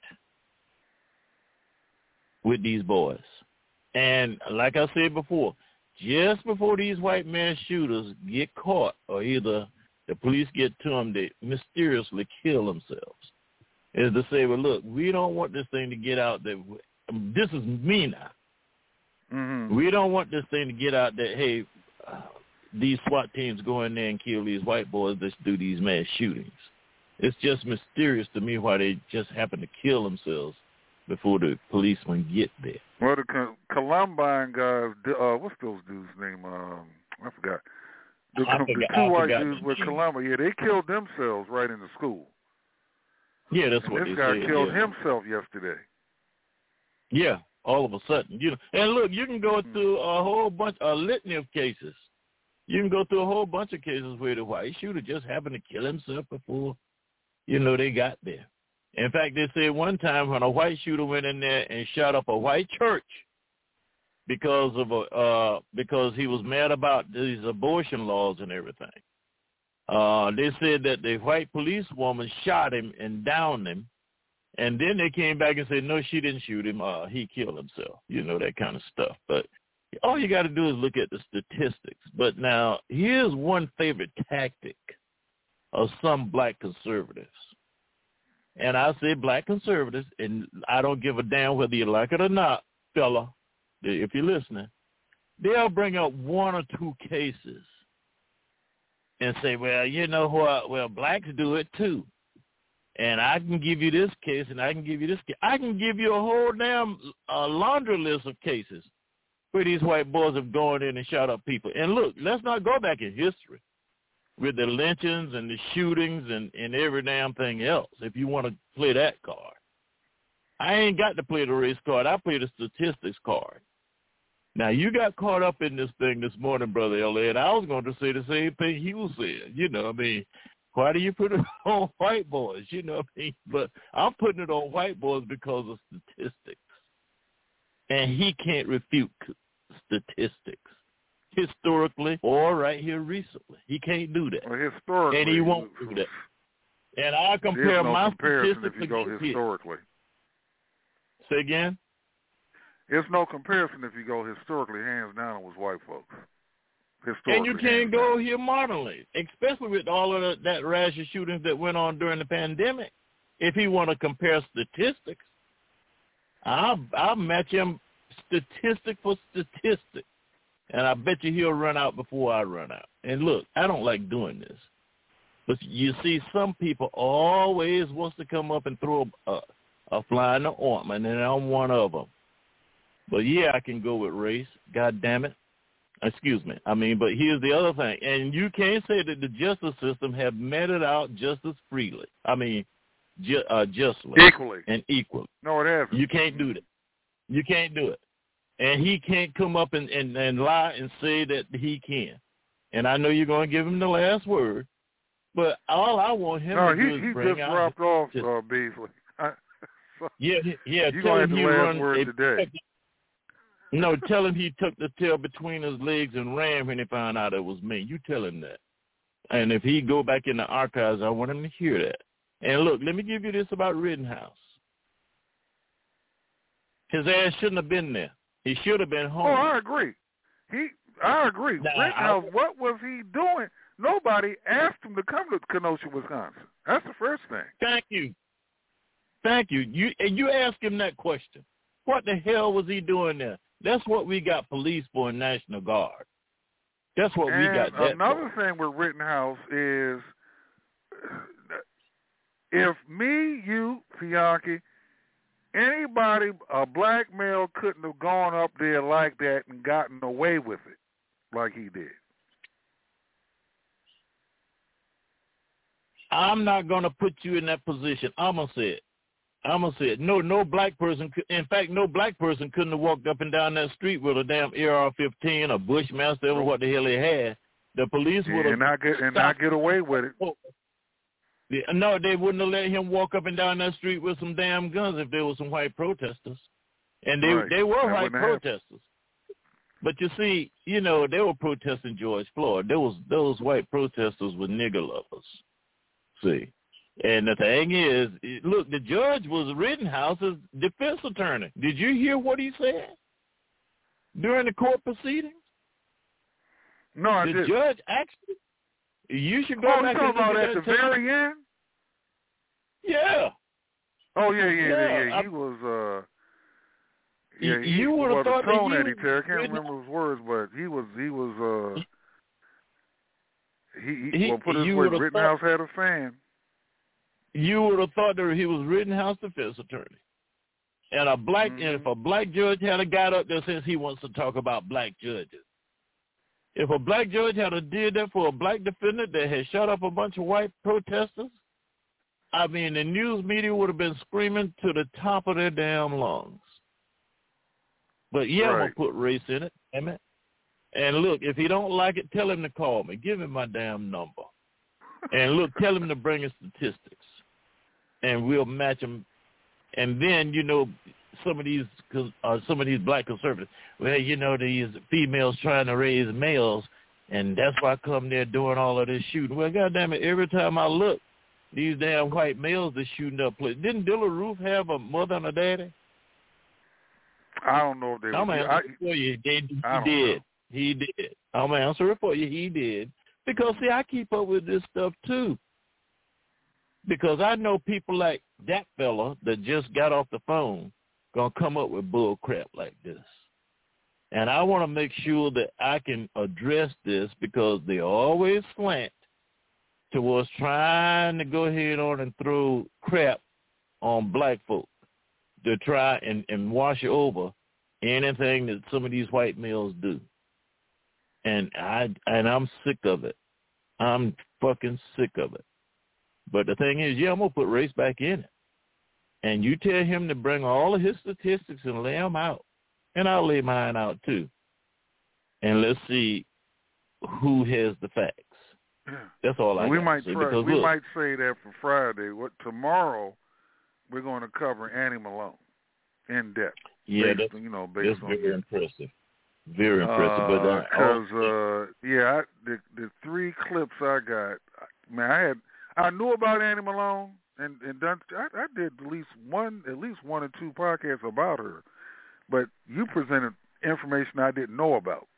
with these boys. And like I said before, just before these white man shooters get caught, or either the police get to them, they mysteriously kill themselves. Is to say, well, look, we don't want this thing to get out that this is me now. Mm-hmm. We don't want this thing to get out that, hey, these SWAT teams go in there and kill these white boys that do these mass shootings. It's just mysterious to me why they just happen to kill themselves before the policemen get there. Well, the Columbine guys, what's those dudes' name? I forgot. The two white dudes with Columbine, they killed themselves right in the school. Yeah, that's what they said. This guy killed himself yesterday. Yeah, all of a sudden. And look, you can go through a whole bunch, a litany of cases. You can go through a whole bunch of cases where the white shooter just happened to kill himself before, they got there. In fact, they said one time when a white shooter went in there and shot up a white church because he was mad about these abortion laws and everything. They said that the white policewoman shot him and downed him, and then they came back and said, no, she didn't shoot him. He killed himself, that kind of stuff. But all you got to do is look at the statistics. But now, here's one favorite tactic of some black conservatives. And I say black conservatives, and I don't give a damn whether you like it or not, fella, if you're listening. They'll bring up one or two cases and say, well, you know what, well, blacks do it too. And I can give you this case, and I can give you this case. I can give you a whole damn laundry list of cases where these white boys have gone in and shot up people. And look, let's not go back in history with the lynchings and the shootings and every damn thing else, if you want to play that card. I ain't got to play the race card. I play the statistics card. Now, you got caught up in this thing this morning, Brother L.A., and I was going to say the same thing he was saying. Why do you put it on white boys? But I'm putting it on white boys because of statistics. And he can't refute statistics. Historically or right here recently. He can't do that. Well, historically. And he won't do that. And I compare my statistics if you go historically. Say again? There's no comparison if you go historically, hands down, with white folks. And you can't go here modernly, especially with all of that rash of shootings that went on during the pandemic. If he want to compare statistics, I'll match him statistic for statistic. And I bet you he'll run out before I run out. And look, I don't like doing this. But you see, some people always wants to come up and throw a fly in the ointment, and I'm one of them. But, yeah, I can go with race. God damn it. Excuse me. But here's the other thing. And you can't say that the justice system have meted out justice freely. Justly. Equally. And equally. No, it hasn't. You can't do that. You can't do it. And he can't come up and lie and say that he can. And I know you're going to give him the last word, but all I want him to do is bring out... No, he just dropped off, Beasley. Yeah. You're going to have the last word today. No, tell him he took the tail between his legs and ran when he found out it was me. You tell him that. And if he go back in the archives, I want him to hear that. And look, let me give you this about Rittenhouse. His ass shouldn't have been there. He should have been home. Oh, I agree. I agree. Rittenhouse, what was he doing? Nobody asked him to come to Kenosha, Wisconsin. That's the first thing. Thank you. You ask him that question. What the hell was he doing there? That's what we got police for in National Guard. That's what we got that another for. Thing with Rittenhouse is if me, you, Fianchi, anybody, a black male couldn't have gone up there like that and gotten away with it like he did. I'm not going to put you in that position. I'm going to say it. No black person, in fact, no black person couldn't have walked up and down that street with a damn AR-15, a Bushmaster, or what the hell they had. The police would have not get away with it. No, they wouldn't have let him walk up and down that street with some damn guns if there were some white protesters. And they were white protesters. But you see, they were protesting George Floyd. Those white protesters were nigger lovers. See. And the thing is, look, the judge was Rittenhouse's defense attorney. Did you hear what he said during the court proceedings? No, I didn't. The judge actually, you should go back and look about at at the very end? Yeah. Oh, yeah. He was, you would have thought the tone that he I can't remember his words, but he was well, put it this way, Rittenhouse had a fan. You would have thought that he was Rittenhouse defense attorney. And and if a black judge had got up there since he wants to talk about black judges. If a black judge had did that for a black defendant that had shut up a bunch of white protesters, I mean, the news media would have been screaming to the top of their damn lungs. But I'm going to put race in it, damn it. And look, if he don't like it, tell him to call me. Give him my damn number. And look, tell him to bring us statistics. And we'll match them. And then, some of these black conservatives, these females trying to raise males, and that's why I come there doing all of this shooting. Well, goddamn it, every time I look, these damn white males are shooting up places. Didn't Dilla Roof have a mother and a daddy? I don't know if they I'm answering for you. He did. I'm answering for you. He did. Because, see, I keep up with this stuff, too. Because I know people like that fella that just got off the phone going to come up with bull crap like this. And I want to make sure that I can address this because they always slant towards trying to go ahead on and throw crap on black folk to try and wash over anything that some of these white males do. And I'm sick of it. I'm fucking sick of it. But the thing is, I'm going to put race back in it. And you tell him to bring all of his statistics and lay them out. And I'll lay mine out too. And let's see who has the facts. That's all I might say. We might say that for Friday. Tomorrow we're going to cover Annie Malone in depth. Yeah, that's very impressive. Very impressive. Because the 3 clips I got, man, I knew about Annie Malone and done. I did at least one or two podcasts about her, but you presented information I didn't know about.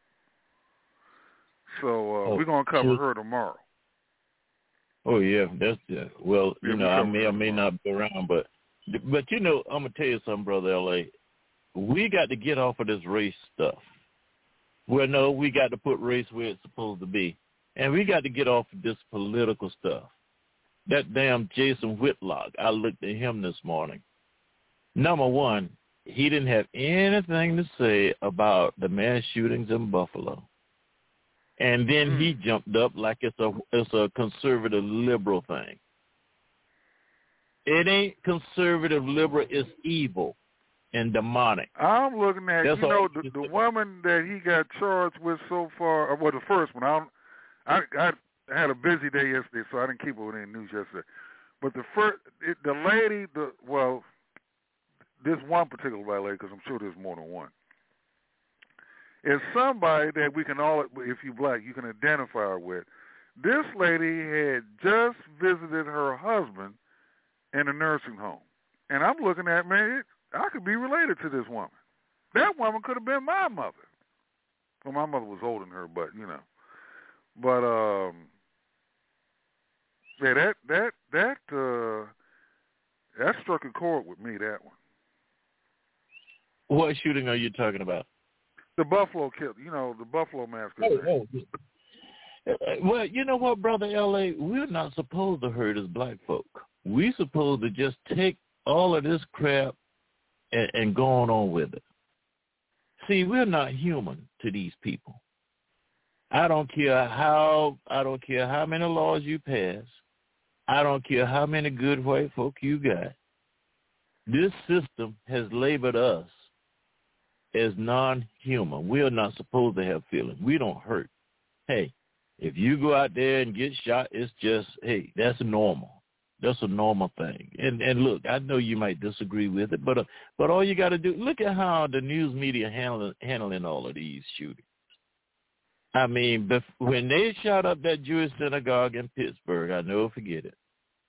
So we're gonna cover her tomorrow. Oh yeah, well, I may or may not be around, but I'm gonna tell you something, brother LA. We got to get off of this race stuff. Well, no, we got to put race where it's supposed to be, and we got to get off of this political stuff. That damn Jason Whitlock, I looked at him this morning. Number one, he didn't have anything to say about the mass shootings in Buffalo. And then he jumped up like it's a conservative liberal thing. It ain't conservative liberal, it's evil and demonic. I'm looking at, the woman that he got charged with so far, well, the first one, I had a busy day yesterday, so I didn't keep up with any news yesterday. But the lady, this one particular white lady, because I'm sure there's more than one, is somebody that we can all, if you black, you can identify her with. This lady had just visited her husband in a nursing home. And I'm looking at, man, I could be related to this woman. That woman could have been my mother. Well, my mother was older than her, but, But, that struck a chord with me, that one. What shooting are you talking about? The Buffalo kill, the Buffalo massacre. Well, you know what, brother L.A., we're not supposed to hurt as black folk. We're supposed to just take all of this crap and go on with it. See, we're not human to these people. I don't care how many laws you pass. I don't care how many good white folk you got. This system has labeled us as non-human. We are not supposed to have feelings. We don't hurt. Hey, if you go out there and get shot, it's just, hey, that's normal. That's a normal thing. And look, I know you might disagree with it, but all you got to do, look at how the news media handling all of these shootings. I mean, when they shot up that Jewish synagogue in Pittsburgh, I never forget it.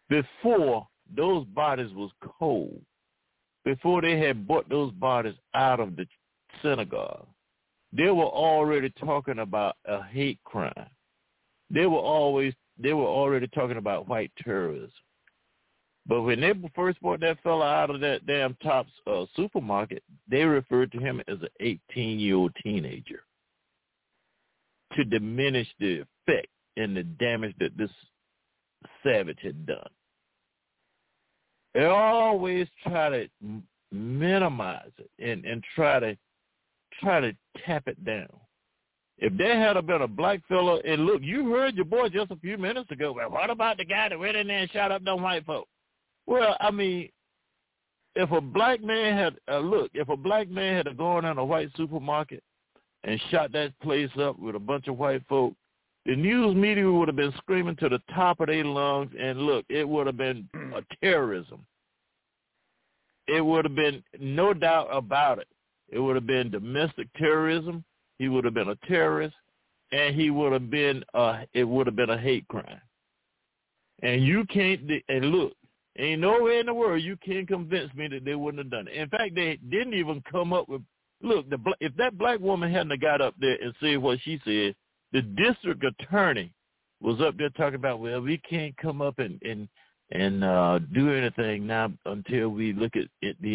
before those bodies was cold, before they had brought those bodies out of the synagogue, they were already talking about a hate crime. They were already talking about white terrorism. But when they first brought that fella out of that damn Tops supermarket, they referred to him as an 18-year-old teenager to diminish the effect and the damage that this savage had done. They always try to minimize it and try to tap it down. If there had been a black fella, and look, you heard your boy just a few minutes ago, well, what about the guy that went in there and shot up them white folks? Well, I mean, if a black man had gone in a white supermarket and shot that place up with a bunch of white folk, the news media would have been screaming to the top of their lungs, and look, it would have been a terrorism. It would have been no doubt about it. It would have been domestic terrorism. He would have been a terrorist, and it would have been a hate crime. And you can't, and look, ain't nowhere in the world you can convince me that they wouldn't have done it. In fact, they didn't even come up with, look, if that black woman hadn't got up there and said what she said, the district attorney was up there talking about, well, we can't come up and do anything now until we look at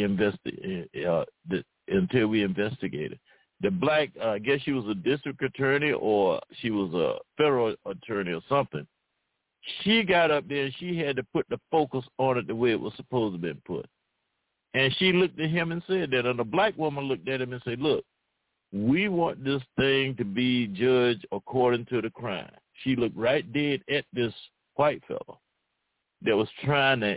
until we investigate it. The black, I guess she was a district attorney or she was a federal attorney or something. She got up there and she had to put the focus on it the way it was supposed to have been put. And she looked at him and said that. And the black woman looked at him and said, look, we want this thing to be judged according to the crime. She looked right dead at this white fellow that was trying to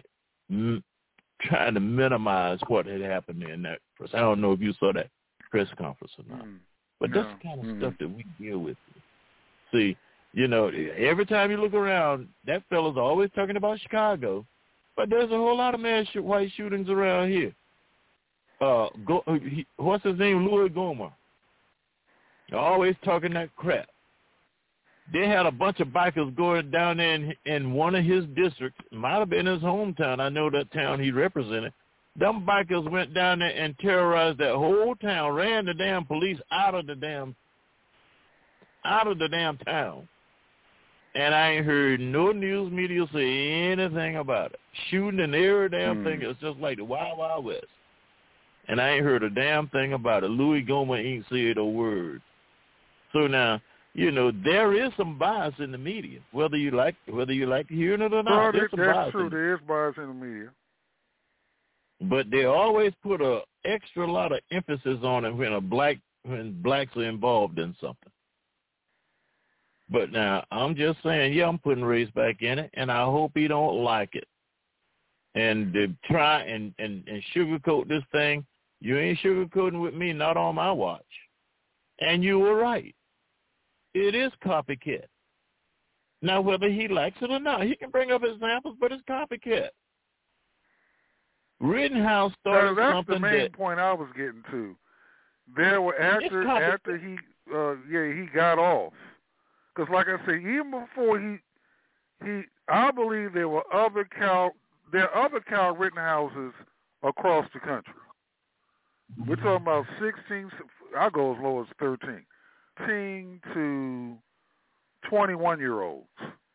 minimize what had happened in that press. I don't know if you saw that press conference or not. But that's the kind of stuff that we deal with. See, you know, every time you look around, that fella's always talking about Chicago, but there's a whole lot of mass white shootings around here. What's his name? Louis Gohmert. Always talking that crap. They had a bunch of bikers going down there in one of his districts. Might have been his hometown. I know that town he represented. Them bikers went down there and terrorized that whole town, ran the damn police out of the damn town. And I ain't heard no news media say anything about it. Shooting and every damn thing. It's just like the Wild Wild West. And I ain't heard a damn thing about it. Louis Gohmert ain't said a word. So now, you know, there is some bias in the media, whether you like hearing it or not. Well, that's true. There is bias in the media. But they always put a extra lot of emphasis on it when blacks are involved in something. But now, I'm just saying, yeah, I'm putting race back in it, and I hope he don't like it. And to try and sugarcoat this thing, you ain't sugarcoating with me, not on my watch. And you were right. It is copycat. Now, whether he likes it or not, he can bring up examples, but it's copycat. Rittenhouse started something that's the main point I was getting to. There were after he got off, because like I said, even before he I believe there are other Cal Rittenhouses across the country. We're talking about 16. I'll go as low as 13 to 21-year-olds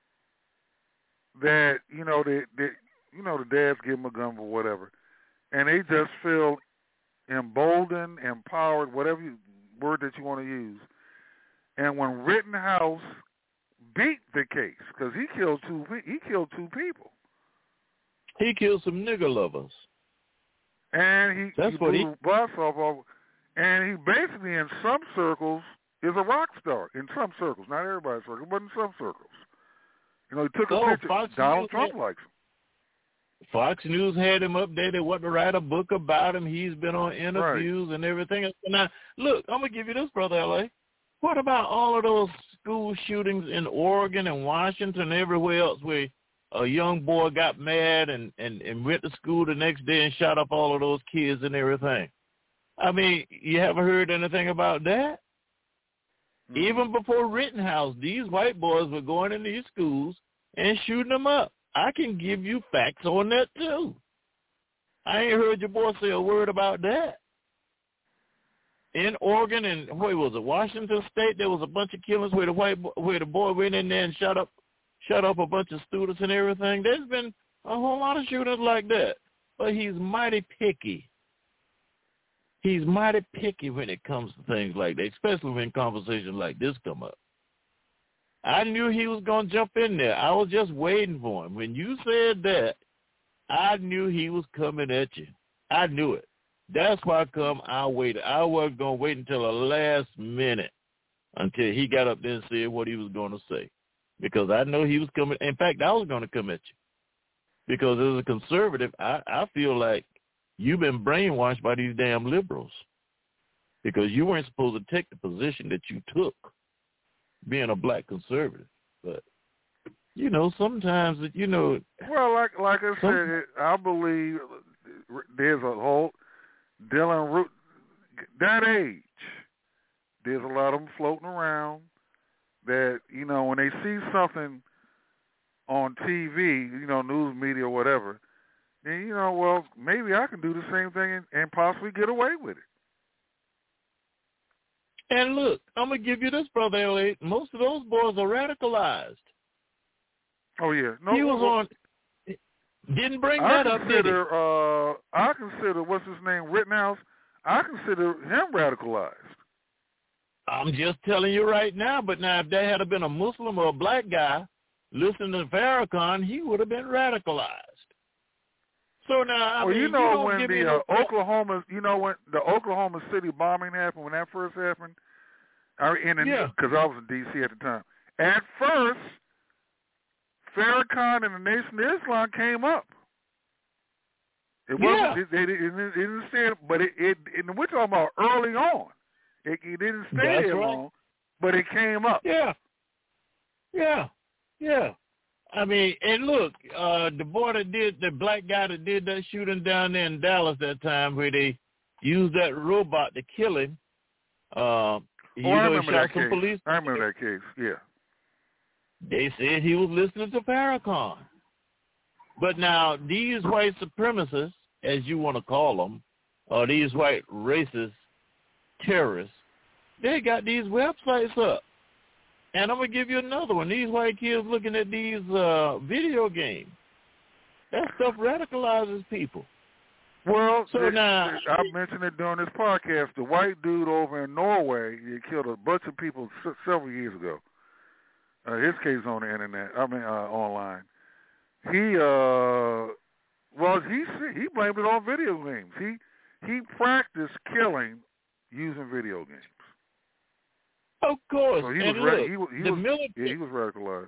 that the dads give them a gun or whatever, and they just feel emboldened, empowered, whatever word that you want to use. And when Rittenhouse beat the case, because he killed two people. He killed some nigger lovers. And he blew bus off, and he basically, in some circles, is a rock star. In some circles, not everybody's circle, but in some circles. He took a picture. Donald Trump likes him. Fox News had him up there. They wanted to write a book about him. He's been on interviews and everything. Now, look, I'm going to give you this, Brother L.A. What about all of those school shootings in Oregon and Washington and everywhere else where a young boy got mad and went to school the next day and shot up all of those kids and everything? I mean, you haven't heard anything about that? Mm-hmm. Even before Rittenhouse, these white boys were going in these schools and shooting them up. I can give you facts on that too. I ain't heard your boy say a word about that. In Oregon and where was it, Washington State, there was a bunch of killings where the boy went in there and shot up a bunch of students and everything. There's been a whole lot of shootings like that. But he's mighty picky. He's mighty picky when it comes to things like that, especially when conversations like this come up. I knew he was going to jump in there. I was just waiting for him. When you said that, I knew he was coming at you. I knew it. That's why I waited. I wasn't going to wait until the last minute until he got up there and said what he was going to say. Because I know he was coming. In fact, I was going to come at you. Because as a conservative, I feel like you've been brainwashed by these damn liberals. Because you weren't supposed to take the position that you took, being a black conservative. But, sometimes, Well, like I said, I believe there's a whole Dylan Root, that age, there's a lot of them floating around that, when they see something on TV, news media or whatever, then, well, maybe I can do the same thing and possibly get away with it. And look, I'm going to give you this, Brother Elliott. Most of those boys are radicalized. Oh, yeah. No, he was on... Didn't bring that up, did he? I consider, what's his name, Rittenhouse, I consider him radicalized. I'm just telling you right now, but now if there had been a Muslim or a black guy listening to Farrakhan, he would have been radicalized. So now, when the Oklahoma, when the Oklahoma City bombing happened, when that first happened, because I was in D.C. at the time. At first, Farrakhan and the Nation of Islam came up. It wasn't. They didn't stay, but we're talking about early on. It didn't stay there long, but it came up. Yeah. I mean, and look, the black guy that did that shooting down there in Dallas that time, where they used that robot to kill him. I remember that case. I remember that case. Yeah. They said he was listening to Farrakhan. But now, these white supremacists, as you want to call them, or these white racist terrorists, they got these websites up. And I'm going to give you another one. These white kids looking at these video games. That stuff radicalizes people. Well, I mentioned it during this podcast. The white dude over in Norway, he killed a bunch of people several years ago. His case on the internet. Online. He blamed it on video games. He practiced killing using video games. Of course. So he was radicalized.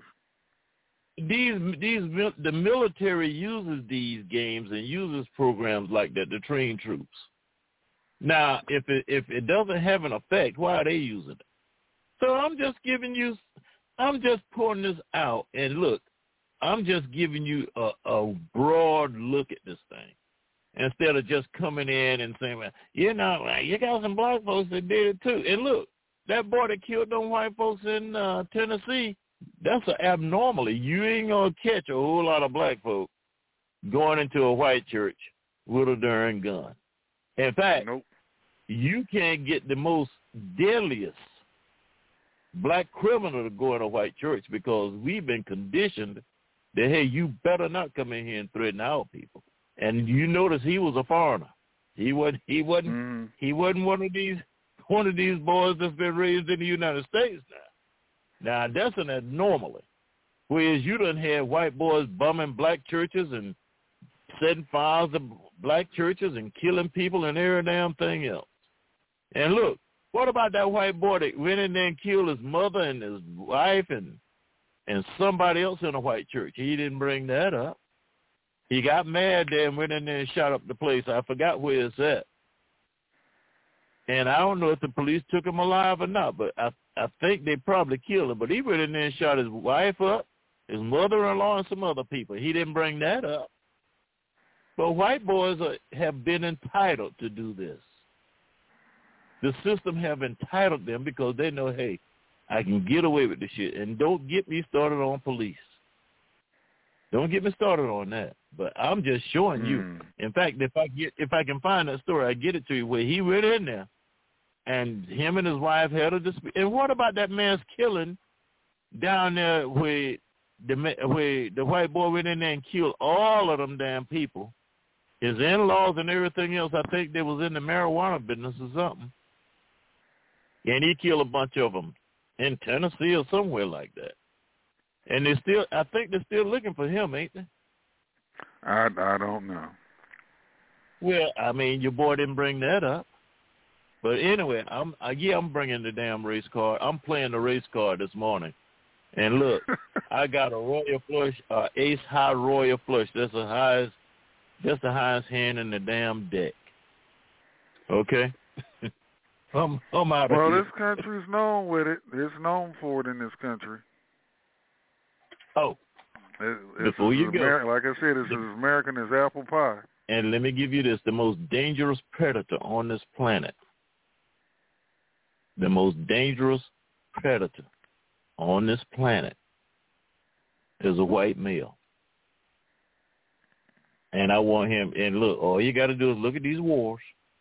The military uses these games and uses programs like that to train troops. Now, if it doesn't have an effect, why are they using it? So I'm just pulling this out, and look, I'm just giving you a broad look at this thing instead of just coming in and saying, well, you got some black folks that did it too. And look, that boy that killed them white folks in Tennessee, that's an abnormality. You ain't going to catch a whole lot of black folk going into a white church with a darn gun. In fact, you can't get the most deadliest black criminal to go in a white church because we've been conditioned that, hey, you better not come in here and threaten our people. And you notice he was a foreigner. He wasn't one of these boys that's been raised in the United States now. Now, that's an anomaly. Whereas you done had white boys bumming black churches and setting fires to black churches and killing people and every damn thing else. And look, what about that white boy that went in there and killed his mother and his wife and somebody else in a white church? He didn't bring that up. He got mad there and went in there and shot up the place. I forgot where it's at. And I don't know if the police took him alive or not, but I think they probably killed him. But he went in there and shot his wife up, his mother-in-law, and some other people. He didn't bring that up. But white boys have been entitled to do this. The system have entitled them because they know, hey, I can get away with this shit. And don't get me started on police. Don't get me started on that. But I'm just showing you. In fact, if I can find that story, I get it to you where he went in there, and him and his wife had a dispute. And what about that man's killing down there where the white boy went in there and killed all of them damn people? His in-laws and everything else. I think they was in the marijuana business or something. And he killed a bunch of them in Tennessee or somewhere like that. And I think they're still looking for him, ain't they? I don't know. Well, I mean, your boy didn't bring that up. But anyway, I'm bringing the damn race card. I'm playing the race card this morning. And look, I got a royal flush, ace high royal flush. That's the highest hand in the damn deck. Okay? I'm out of here. Well, this country's known with it. It's known for it in this country. Oh, before you go, like I said, it's as American as apple pie. And let me give you this: the most dangerous predator on this planet, the most dangerous predator on this planet is a white male. And I want him. And look, all you got to do is look at these wars,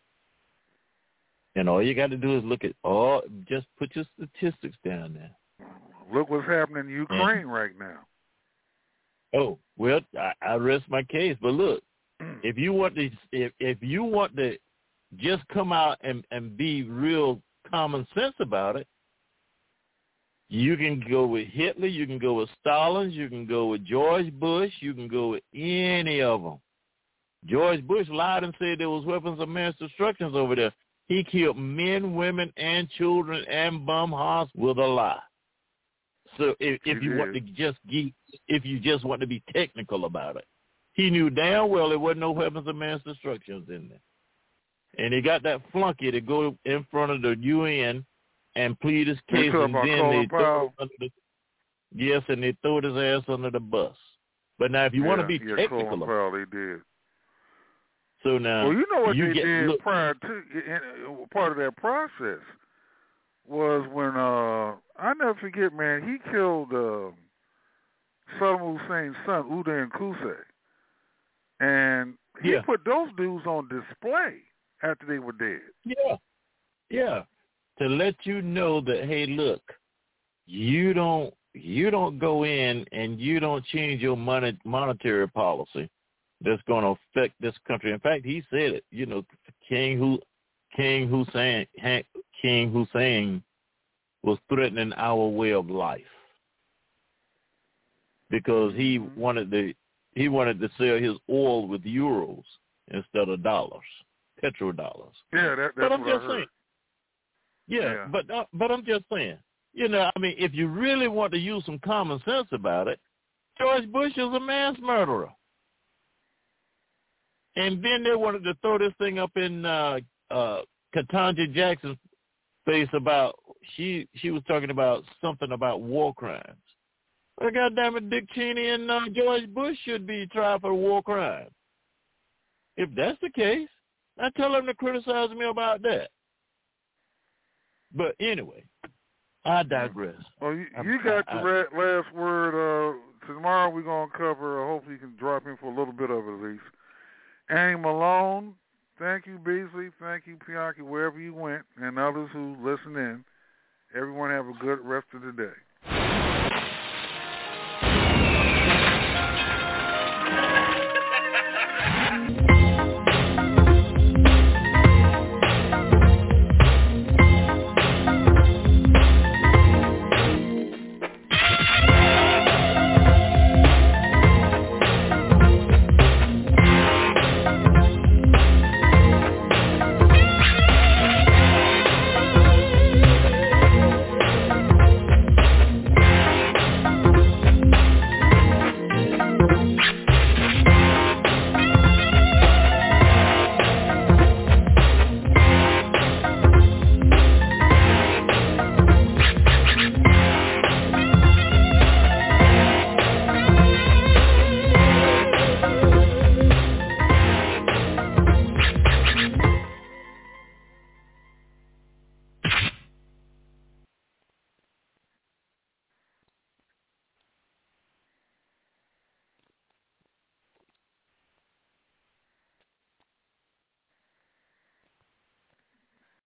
and all you got to do is look at just put your statistics down there. Look what's happening in Ukraine right now. Oh, well, I rest my case. But look, if you want to just come out and be real common sense about it, you can go with Hitler, you can go with Stalin, you can go with George Bush, you can go with any of them. George Bush lied and said there was weapons of mass destruction over there. He killed men, women, and children and bum hogs with a lie. So if you want to be technical about it, he knew damn well there wasn't no weapons of mass destruction in there. And he got that flunky to go in front of the UN and plead his case, and then they throw and they throw his ass under the bus. But now, if you want to be technical, they did. So now, well, you know what they did prior to part of that process was when I never forget, man. He killed Saddam Hussein's son, Uday Qusay, and he put those dudes on display after they were dead. Yeah. To let you know that, hey, look, you don't go in and you don't change your monetary policy that's going to affect this country. In fact, he said it. You know, King Hussein was threatening our way of life because he wanted to sell his oil with euros instead of dollars, petrodollars. Yeah, that's but I'm what just I heard. saying. Yeah, but I'm just saying, you know, I mean, if you really want to use some common sense about it, George Bush is a mass murderer. And then they wanted to throw this thing up in Ketanji Jackson's face about she was talking about something about war crimes. Well, goddamn it, Dick Cheney and George Bush should be tried for war crimes. If that's the case, I tell them to criticize me about that. But anyway, I digress. Well, you got the last word. Tomorrow we're going to cover, hopefully you can drop in for a little bit of it at least. Annie Malone, thank you, Beasley. Thank you, Pianki, wherever you went, and others who listen in. Everyone have a good rest of the day.